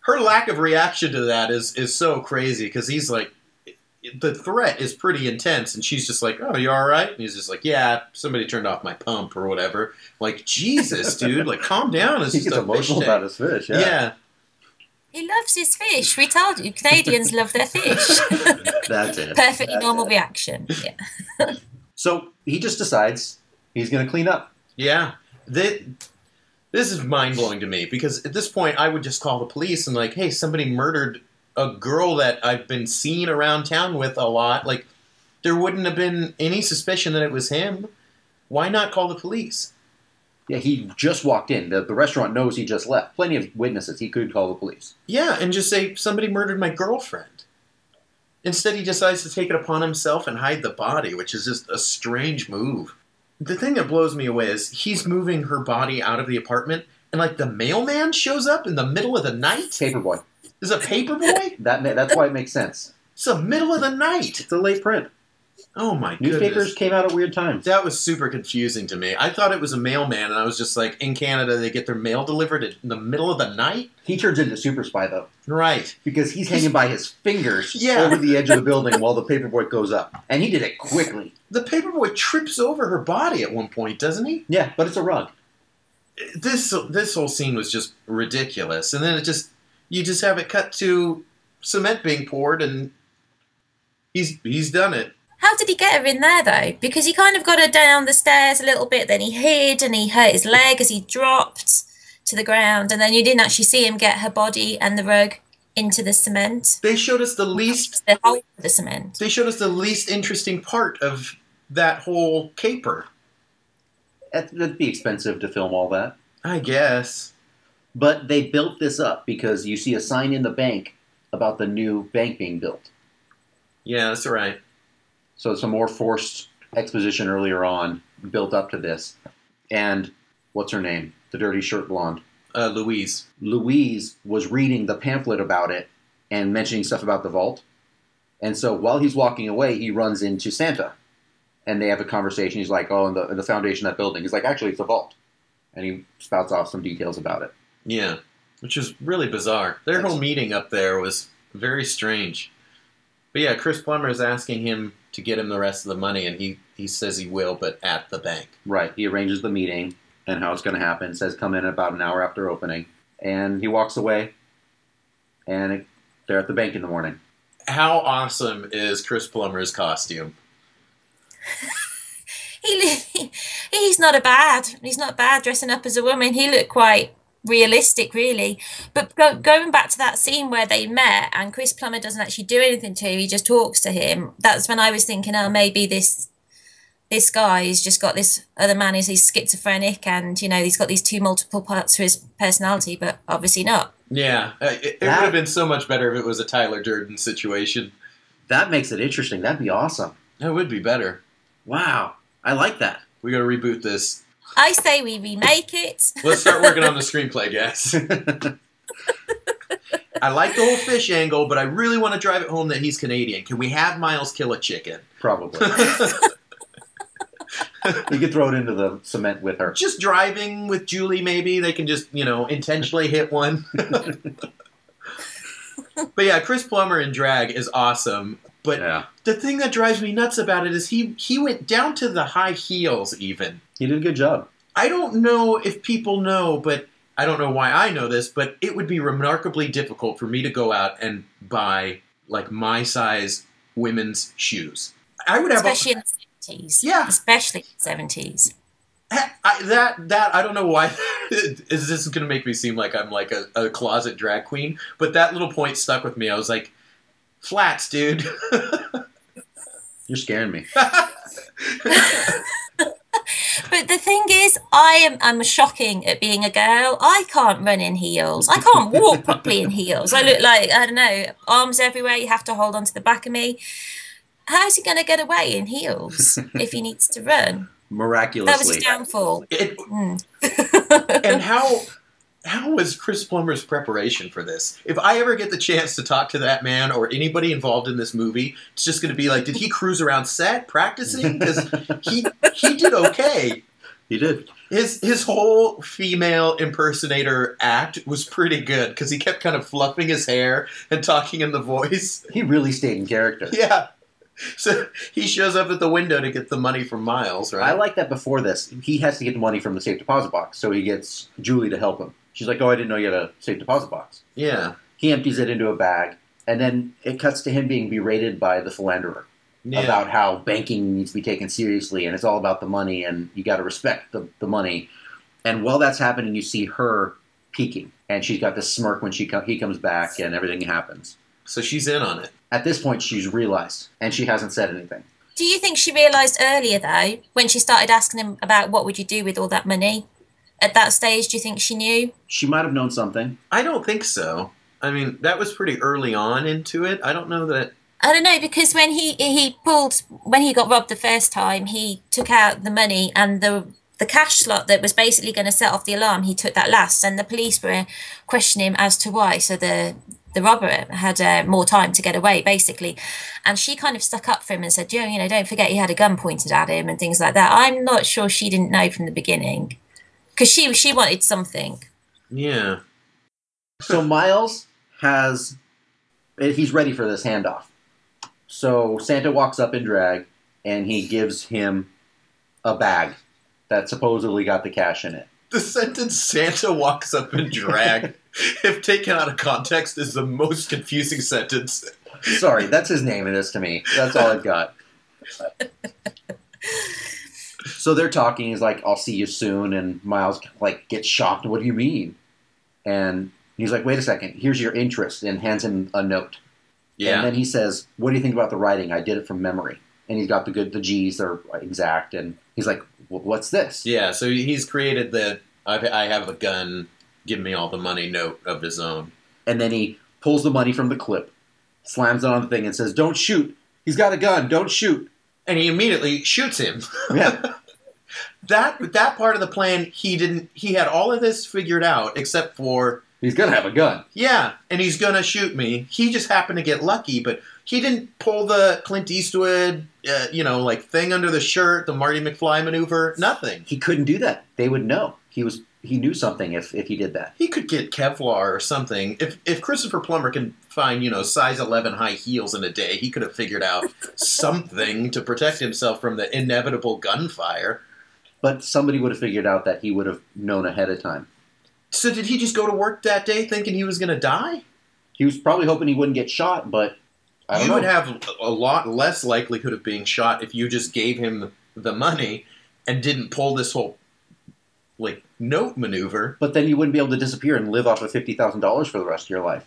her lack of reaction to that is so crazy because he's like, the threat is pretty intense, and she's just like, "Oh, you all right?" And he's just like, "Yeah, somebody turned off my pump or whatever." Like, Jesus, dude, like, calm down. It's He just gets a emotional fish about tank. his fish. Yeah. He loves his fish. We told you, Canadians love their fish. That's it. Perfectly That's normal it. reaction. Yeah. So he just decides he's going to clean up. Yeah. This is mind-blowing to me because at this point I would just call the police and like, hey, somebody murdered a girl that I've been seen around town with a lot. Like, there wouldn't have been any suspicion that it was him. Why not call the police? Yeah, he just walked in. The restaurant knows he just left. Plenty of witnesses. He could call the police. Yeah, and just say, somebody murdered my girlfriend. Instead, he decides to take it upon himself and hide the body, which is just a strange move. The thing that blows me away is he's moving her body out of the apartment, and like the mailman shows up in the middle of the night? Paperboy. Is a paperboy? That's why it makes sense. It's the middle of the night. It's a late print. Oh my Newspapers goodness. came out at weird times. That was super confusing to me. I thought it was a mailman, and I was just like, in Canada, they get their mail delivered in the middle of the night? He turns into Super Spy, though, Right. because he's hanging by his fingers Yeah. over the edge of the building while the paperboy goes up. And he did it quickly. The paperboy trips over her body at one point, doesn't he? Yeah, but it's a rug. This whole scene was just ridiculous. And then you just have it cut to cement being poured, and he's done it. How did he get her in there, though? Because he kind of got her down the stairs a little bit, then he hid and he hurt his leg as he dropped to the ground, and then you didn't actually see him get her body and the rug into the cement. They showed us the least The hole of the cement. They showed us the least interesting part of that whole caper. That'd be expensive to film all that. I guess. But they built this up because you see a sign in the bank about the new bank being built. Yeah, that's right. So some more forced exposition earlier on built up to this. And what's her name? The dirty shirt blonde. Louise. Louise was reading the pamphlet about it and mentioning stuff about the vault. And so while he's walking away, he runs into Santa. And they have a conversation. He's like, oh, in the foundation of that building. He's like, actually, it's a vault. And he spouts off some details about it. Yeah, which is really bizarre. Their whole meeting up there was very strange. But yeah, Chris Plummer is asking him to get him the rest of the money, and he says he will, but at the bank. Right. He arranges the meeting and how it's going to happen. Says come in about an hour after opening. And he walks away, and they're at the bank in the morning. How awesome is Chris Plummer's costume? He's not bad dressing up as a woman. He looked quite realistic, really. But going back to that scene where they met and Chris Plummer doesn't actually do anything to him, he just talks to him. That's when I was thinking, oh, maybe this guy has just got this other man who's he's schizophrenic, and he's got these two multiple parts to his personality, but obviously not. Yeah, it would have been so much better if it was a Tyler Durden situation. That makes it interesting. That'd be awesome. That would be better. Wow. I like that. We got to reboot this. I say we remake it. Let's start working on the screenplay, guys. I like the whole fish angle, but I really want to drive it home that he's Canadian. Can we have Miles kill a chicken? Probably. You could throw it into the cement with her. Just driving with Julie, maybe. They can just, intentionally hit one. But yeah, Chris Plummer in drag is awesome. But Yeah. the thing that drives me nuts about it is he went down to the high heels even. He did a good job. I don't know if people know, but I don't know why I know this, but it would be remarkably difficult for me to go out and buy like my size women's shoes. I would have Especially in the 70s. Yeah. Especially in the 70s. that I don't know why is this going to make me seem like I'm like a closet drag queen, but that little point stuck with me. I was like, flats, dude. You're scaring me. But the thing is, I'm shocking at being a girl. I can't run in heels. I can't walk properly in heels. I look like, I don't know, arms everywhere. You have to hold on to the back of me. How's he going to get away in heels if he needs to run? Miraculously. That was his downfall. And how was Chris Plummer's preparation for this? If I ever get the chance to talk to that man or anybody involved in this movie, it's just going to be like, did he cruise around set practicing? Because he did okay. He did. His whole female impersonator act was pretty good because he kept kind of fluffing his hair and talking in the voice. He really stayed in character. Yeah. So he shows up at the window to get the money from Miles, right? I like that before this. He has to get the money from the safe deposit box, so he gets Julie to help him. She's like, oh, I didn't know you had a safe deposit box. Yeah. He empties it into a bag, and then it cuts to him being berated by the philanderer. Yeah. About how banking needs to be taken seriously, and it's all about the money, and you got to respect the money. And while that's happening, you see her peeking, and she's got this smirk when he comes back, and everything happens. So she's in on it. At this point, she's realized, and she hasn't said anything. Do you think she realised earlier, though, when she started asking him about what would you do with all that money? At that stage, do you think she knew? She might have known something. I don't think so. I mean, that was pretty early on into it. I don't know that... I don't know, because when when he got robbed the first time, he took out the money and the cash slot that was basically going to set off the alarm, he took that last, and the police were questioning him as to why. So the robber had more time to get away, basically. And she kind of stuck up for him and said, you know, don't forget he had a gun pointed at him and things like that. I'm not sure she didn't know from the beginning, because she wanted something. Yeah. So Miles he's ready for this handoff. So Santa walks up in drag, and he gives him a bag that supposedly got the cash in it. The sentence "Santa walks up in drag," if taken out of context, is the most confusing sentence. Sorry, that's his name in this to me. That's all I've got. So they're talking. He's like, I'll see you soon. And Miles gets shocked. What do you mean? And he's like, wait a second. Here's your interest, and hands him a note. Yeah. And then he says, what do you think about the writing? I did it from memory. And he's got the G's, they're exact. And he's like, what's this? Yeah, so he's created I have a gun, give me all the money note of his own. And then he pulls the money from the clip, slams it on the thing, and says, don't shoot. He's got a gun. Don't shoot. And he immediately shoots him. Yeah. That part of the plan, he had all of this figured out except for... He's going to have a gun. Yeah, and he's going to shoot me. He just happened to get lucky, but he didn't pull the Clint Eastwood, thing under the shirt, the Marty McFly maneuver, nothing. He couldn't do that. They would know. He knew something if he did that. He could get Kevlar or something. If Christopher Plummer can find, size 11 high heels in a day, he could have figured out something to protect himself from the inevitable gunfire. But somebody would have figured out that he would have known ahead of time. So did he just go to work that day thinking he was going to die? He was probably hoping he wouldn't get shot, but I don't know. You would have a lot less likelihood of being shot if you just gave him the money and didn't pull this whole, note maneuver. But then you wouldn't be able to disappear and live off of $50,000 for the rest of your life.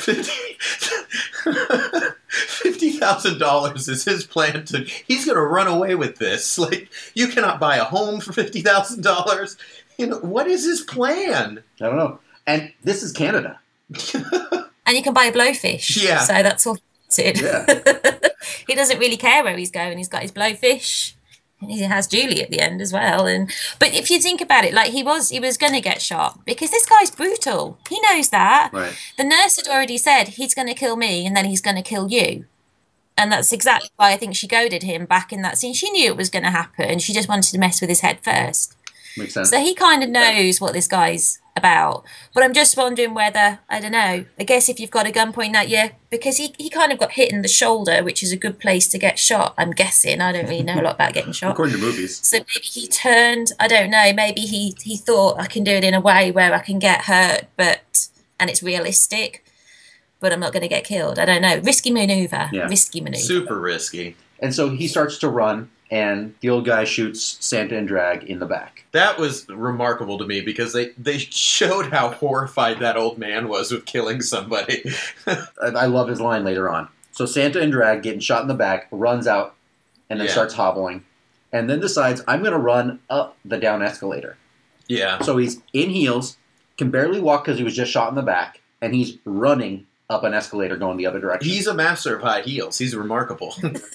$50,000 is his plan he's going to run away with this. You cannot buy a home for $50,000. What is his plan? I don't know. And this is Canada. And you can buy a blowfish. Yeah. So that's all it. Yeah. He doesn't really care where he's going. He's got his blowfish. And he has Julie at the end as well. But if you think about it, he was going to get shot because this guy's brutal. He knows that. Right. The nurse had already said he's going to kill me and then he's going to kill you. And that's exactly why I think she goaded him back in that scene. She knew it was going to happen. She just wanted to mess with his head first. Makes sense. So he kind of knows what this guy's about. But I'm just wondering whether, I don't know, I guess if you've got a gun pointing at you, because he kind of got hit in the shoulder, which is a good place to get shot, I'm guessing. I don't really know a lot about getting shot. According to movies. So maybe he turned, I don't know, maybe he thought I can do it in a way where I can get hurt, and it's realistic, but I'm not going to get killed. I don't know. Risky maneuver. Yeah. Risky maneuver. Super risky. And so he starts to run, and the old guy shoots Santa in drag in the back. That was remarkable to me because they showed how horrified that old man was with killing somebody. I love his line later on. So Santa in drag, getting shot in the back, runs out, and then starts hobbling. And then decides, I'm going to run up the down escalator. Yeah. So he's in heels, can barely walk because he was just shot in the back, and he's running up an escalator going the other direction. He's a master of high heels. He's remarkable.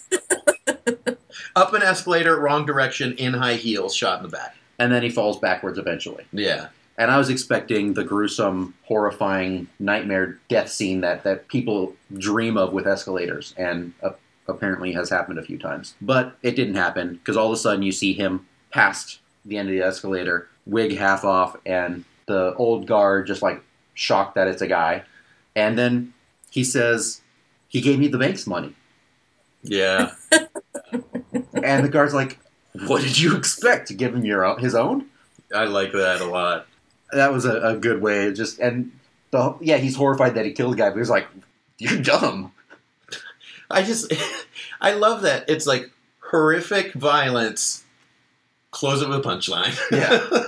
Up an escalator, wrong direction, in high heels, shot in the back. And then he falls backwards eventually. Yeah. And I was expecting the gruesome, horrifying, nightmare death scene that people dream of with escalators, and apparently has happened a few times. But it didn't happen, because all of a sudden you see him past the end of the escalator, wig half off, and the old guard just like shocked that it's a guy. And then he says, he gave me the bank's money. Yeah. And the guard's like, what did you expect? To give him his own? I like that a lot. That was a good way. He's horrified that he killed the guy, but he's like, you're dumb. I love that. It's like horrific violence. Close it with a punchline. Yeah.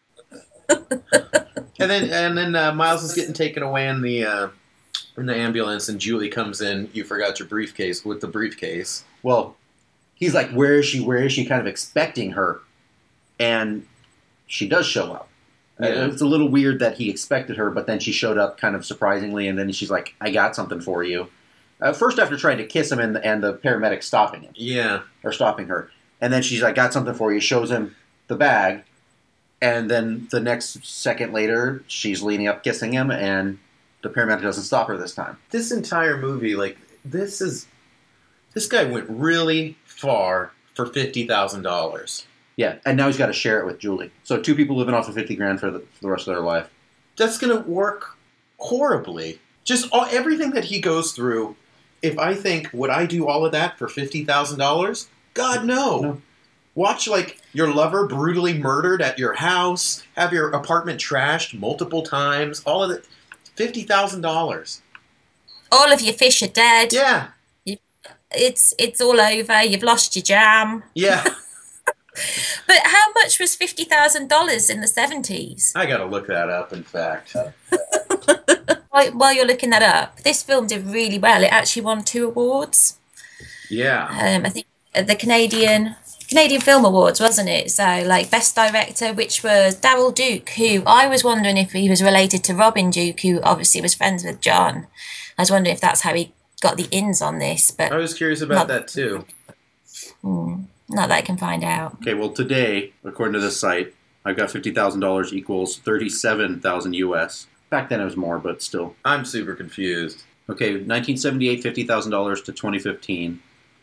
and then Miles is getting taken away in the ambulance, and Julie comes in. You forgot your briefcase with the briefcase. Well, he's like, where is she? Where is she? Kind of expecting her. And she does show up. Yeah. It's a little weird that he expected her, but then she showed up kind of surprisingly, and then she's like, I got something for you. First after trying to kiss him and the paramedic stopping him. Yeah. Or stopping her. And then she's like, got something for you, shows him the bag, and then the next second later, she's leaning up kissing him, and the paramedic doesn't stop her this time. This entire movie, like, this guy went really far for $50,000. Yeah, and now he's got to share it with Julie. So 2 people living off of $50,000 for the rest of their life. That's going to work horribly. Just everything that he goes through. If I think, would I do all of that for $50,000? God, no. Watch, like, your lover brutally murdered at your house, have your apartment trashed multiple times, all of it. $50,000. All of your fish are dead. Yeah. It's all over. You've lost your jam. Yeah. But how much was $50,000 in the 70s? I got to look that up, in fact. While you're looking that up, this film did really well. It actually won 2 awards. Yeah. I think the Canadian Film Awards, wasn't it? So, like, Best Director, which was Daryl Duke, who I was wondering if he was related to Robin Duke, who obviously was friends with John. I was wondering if that's how he got the ins on this. But I was curious about that, too. Not that I can find out. Okay, well, today, according to this site, I've got $50,000 equals $37,000 US. Back then it was more, but still. I'm super confused. Okay, 1978, $50,000 to 2015,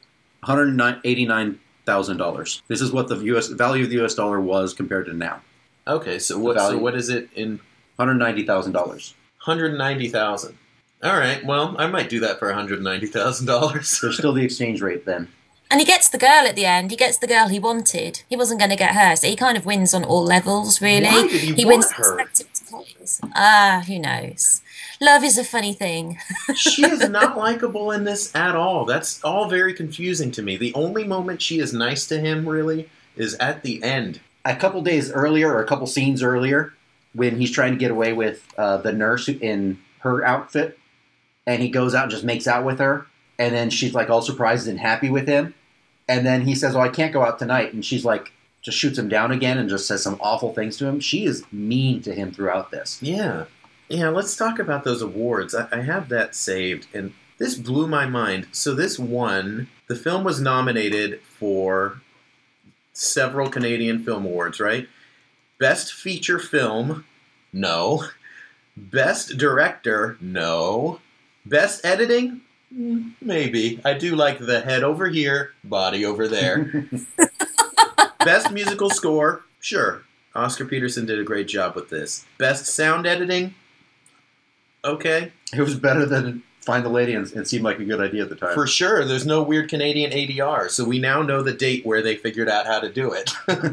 $189,000. This is what the value of the US dollar was compared to now. Okay, so what is it in $190,000? $190,000. All right, well, I might do that for $190,000. There's still the exchange rate then. And he gets the girl at the end. He gets the girl he wanted. He wasn't going to get her, so he kind of wins on all levels, really. Why did he wins want her? Who knows? Love is a funny thing. She is not likable in this at all. That's all very confusing to me. The only moment she is nice to him, really, is at the end. A couple days earlier, or a couple scenes earlier, when he's trying to get away with the nurse in her outfit, and he goes out and just makes out with her, and then she's like all surprised and happy with him, and then he says, "Oh, I can't go out tonight," and she's like, just shoots him down again and just says some awful things to him. She is mean to him throughout this. Yeah. Yeah, let's talk about those awards. I have that saved, and this blew my mind. So this won. The film was nominated for several Canadian Film Awards, right? Best Feature Film, no. Best Director, no. Best Editing, maybe. I do like the head over here, body over there. Best Musical Score, sure. Oscar Peterson did a great job with this. Best Sound Editing, okay. It was better than Find the Lady, and it seemed like a good idea at the time. For sure. There's no weird Canadian ADR, so we now know the date where they figured out how to do it.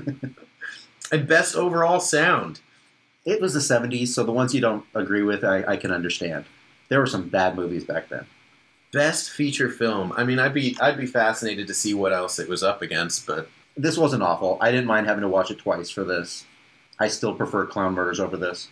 And Best Overall Sound. It was the 70s, so the ones you don't agree with, I can understand. There were some bad movies back then. Best Feature Film. I mean, I'd be fascinated to see what else it was up against, but... This wasn't awful. I didn't mind having to watch it twice for this. I still prefer Clown Murders over this.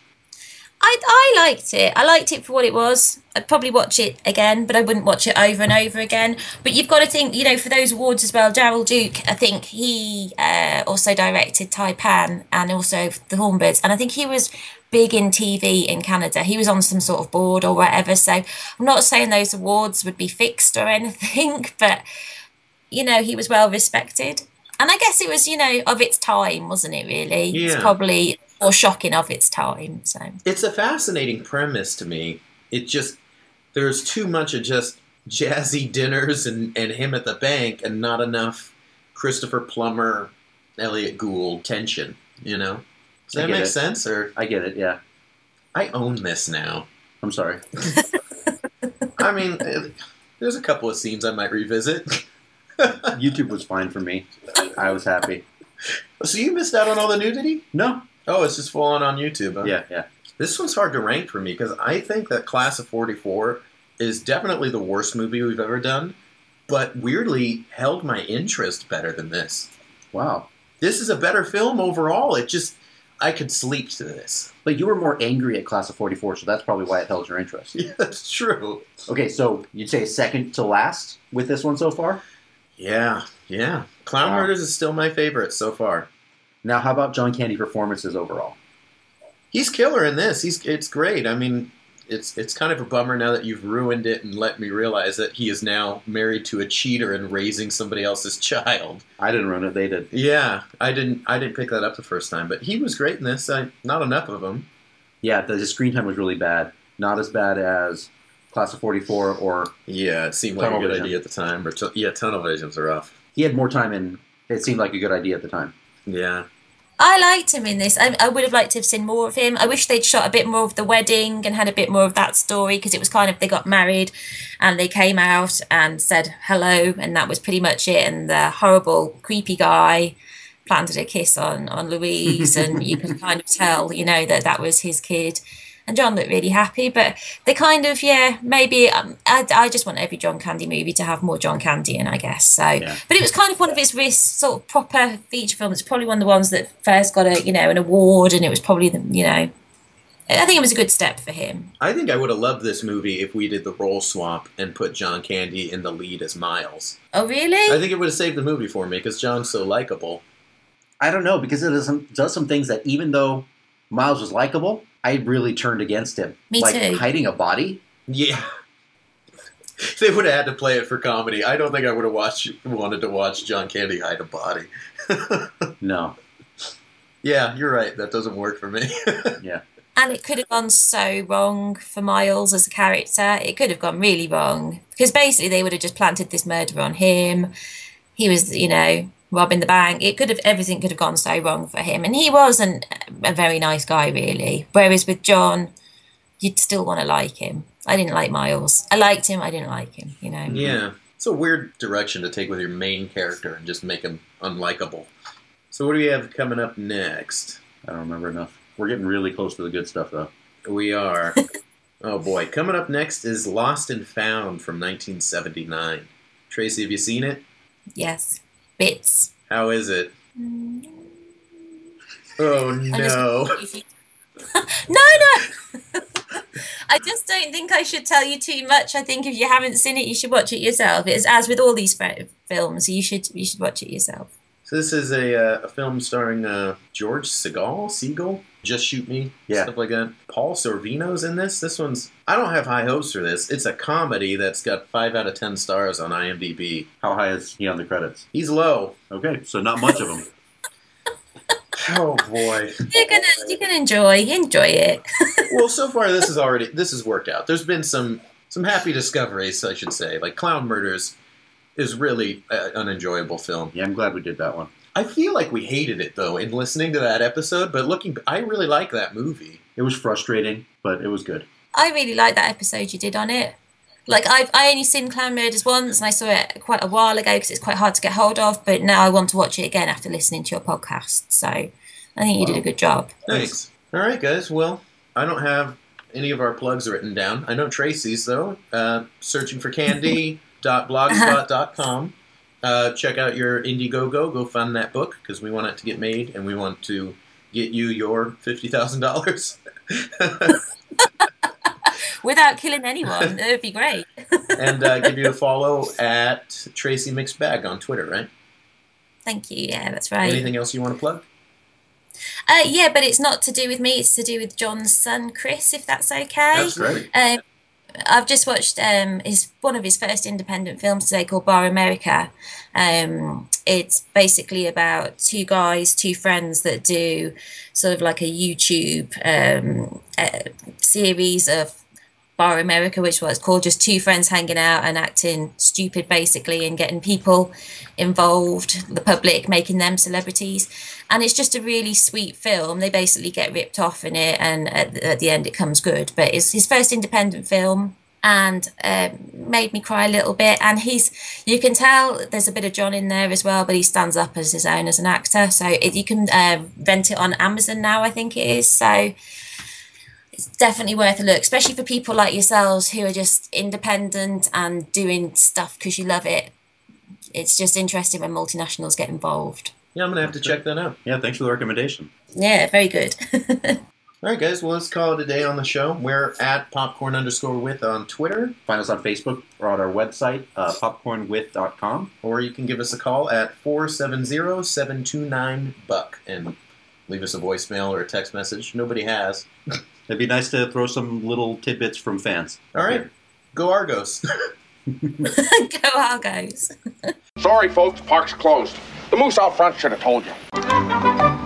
I liked it. I liked it for what it was. I'd probably watch it again, but I wouldn't watch it over and over again. But you've got to think, for those awards as well, Daryl Duke, I think he also directed Taipan and also The Hornbirds. And I think he was big in TV in Canada. He was on some sort of board or whatever. So I'm not saying those awards would be fixed or anything, but, he was well respected. And I guess it was, of its time, wasn't it, really? Yeah. It's probably more shocking of its time. So it's a fascinating premise to me. It just, there's too much of just jazzy dinners and him at the bank and not enough Christopher Plummer Elliot Gould tension, you know? Does that make sense? Or I get it, yeah. I own this now. I'm sorry. I mean, there's a couple of scenes I might revisit. YouTube was fine for me. I was happy. So you missed out on all the nudity? No. Oh, it's just full on YouTube, huh? Yeah. This one's hard to rank for me because I think that Class of 44 is definitely the worst movie we've ever done, but weirdly held my interest better than this. Wow. This is a better film overall. I could sleep to this. But you were more angry at Class of 44, so that's probably why it held your interest. Yeah, that's true. Okay, so you'd say second to last with this one so far? Yeah. Clown Murders is still my favorite so far. Now, how about John Candy performances overall? He's killer in this. It's great. I mean, it's kind of a bummer now that you've ruined it and let me realize that he is now married to a cheater and raising somebody else's child. I didn't ruin it. They did. Yeah, I didn't pick that up the first time, but he was great in this. Not enough of him. Yeah, the screen time was really bad. Not as bad as Class of 44 or yeah, it seemed like a good idea at the time. Tunnel Vision's rough. He had more time, and it seemed like a good idea at the time. Yeah. I liked him in this. I would have liked to have seen more of him. I wish they'd shot a bit more of the wedding and had a bit more of that story, because it was kind of, they got married and they came out and said hello, and that was pretty much it. And the horrible, creepy guy planted a kiss on Louise, and you could kind of tell, you know, that was his kid. And John looked really happy, but they kind of, maybe I just want every John Candy movie to have more John Candy in, I guess. So, yeah. But it was kind of one of his sort of proper feature films. It's probably one of the ones that first got an award, and it was probably I think it was a good step for him. I think I would have loved this movie if we did the role swap and put John Candy in the lead as Miles. Oh, really? I think it would have saved the movie for me because John's so likable. I don't know, because it does some things that even though Miles was likable, I really turned against him. Me too. Hiding a body? Yeah. They would have had to play it for comedy. I don't think I would have wanted to watch John Candy hide a body. No. Yeah, you're right. That doesn't work for me. Yeah. And it could have gone so wrong for Miles as a character. It could have gone really wrong. Because basically they would have just planted this murder on him. He was, robbing the bank. Everything could have gone so wrong for him. And he wasn't a very nice guy, really. Whereas with John, you'd still want to like him. I didn't like Miles. I liked him, I didn't like him, Yeah. It's a weird direction to take with your main character and just make him unlikable. So what do we have coming up next? I don't remember enough. We're getting really close to the good stuff, though. We are. Oh, boy. Coming up next is Lost and Found from 1979. Tracy, have you seen it? Yes. Bits. How is it? Oh, no. No. I just don't think I should tell you too much. I think if you haven't seen it, you should watch it yourself. It's as with all these films, you should watch it yourself. So this is a film starring George Segal, Just Shoot Me, stuff like that. Paul Sorvino's in this. This one's, I don't have high hopes for this. It's a comedy that's got 5 out of 10 stars on IMDb. How high is he on the credits? He's low. Okay, so not much of them. Oh boy, you're gonna enjoy it. Well, so far this has worked out. There's been some happy discoveries, I should say. Like Clown Murders is really an enjoyable film. Yeah, I'm glad we did that one. I feel like we hated it though in listening to that episode, but I really like that movie. It was frustrating, but it was good. I really liked that episode you did on it. Like I only seen Clown Murders once, and I saw it quite a while ago because it's quite hard to get hold of. But now I want to watch it again after listening to your podcast. So I think you did a good job. Thanks. All right, guys. Well, I don't have any of our plugs written down. I know Tracy's though. Searching for candy.blogspot.com. Check out your Indiegogo. Go fund that book because we want it to get made, and we want to get you your $50,000. Without killing anyone, that would be great. And give you a follow at Tracy Mixed Bag on Twitter, right? Thank you. Yeah, that's right. Anything else you want to plug? Yeah, but it's not to do with me. It's to do with John's son, Chris, if that's okay. That's great. I've just watched one of his first independent films today called Bar America. It's basically about two friends that do sort of like a YouTube series of Bar America, which was called, just two friends hanging out and acting stupid basically, and getting people involved, the public, making them celebrities. And it's just a really sweet film. They basically get ripped off in it, and at the end it comes good. But it's his first independent film, and made me cry a little bit. And you can tell there's a bit of John in there as well, but he stands up as his own as an actor. So you can rent it on Amazon now, I think it is. So it's definitely worth a look, especially for people like yourselves who are just independent and doing stuff because you love it. It's just interesting when multinationals get involved. Yeah, I'm going to have to check that out. Yeah, thanks for the recommendation. Yeah, very good. All right, guys, well, let's call it a day on the show. We're at popcorn_with on Twitter. Find us on Facebook or on our website, popcornwith.com. Or you can give us a call at 470-729-BUCK and leave us a voicemail or a text message. Nobody has. It'd be nice to throw some little tidbits from fans. All right. Go Argos. Go Argos. Sorry, folks, park's closed. The moose out front should have told you.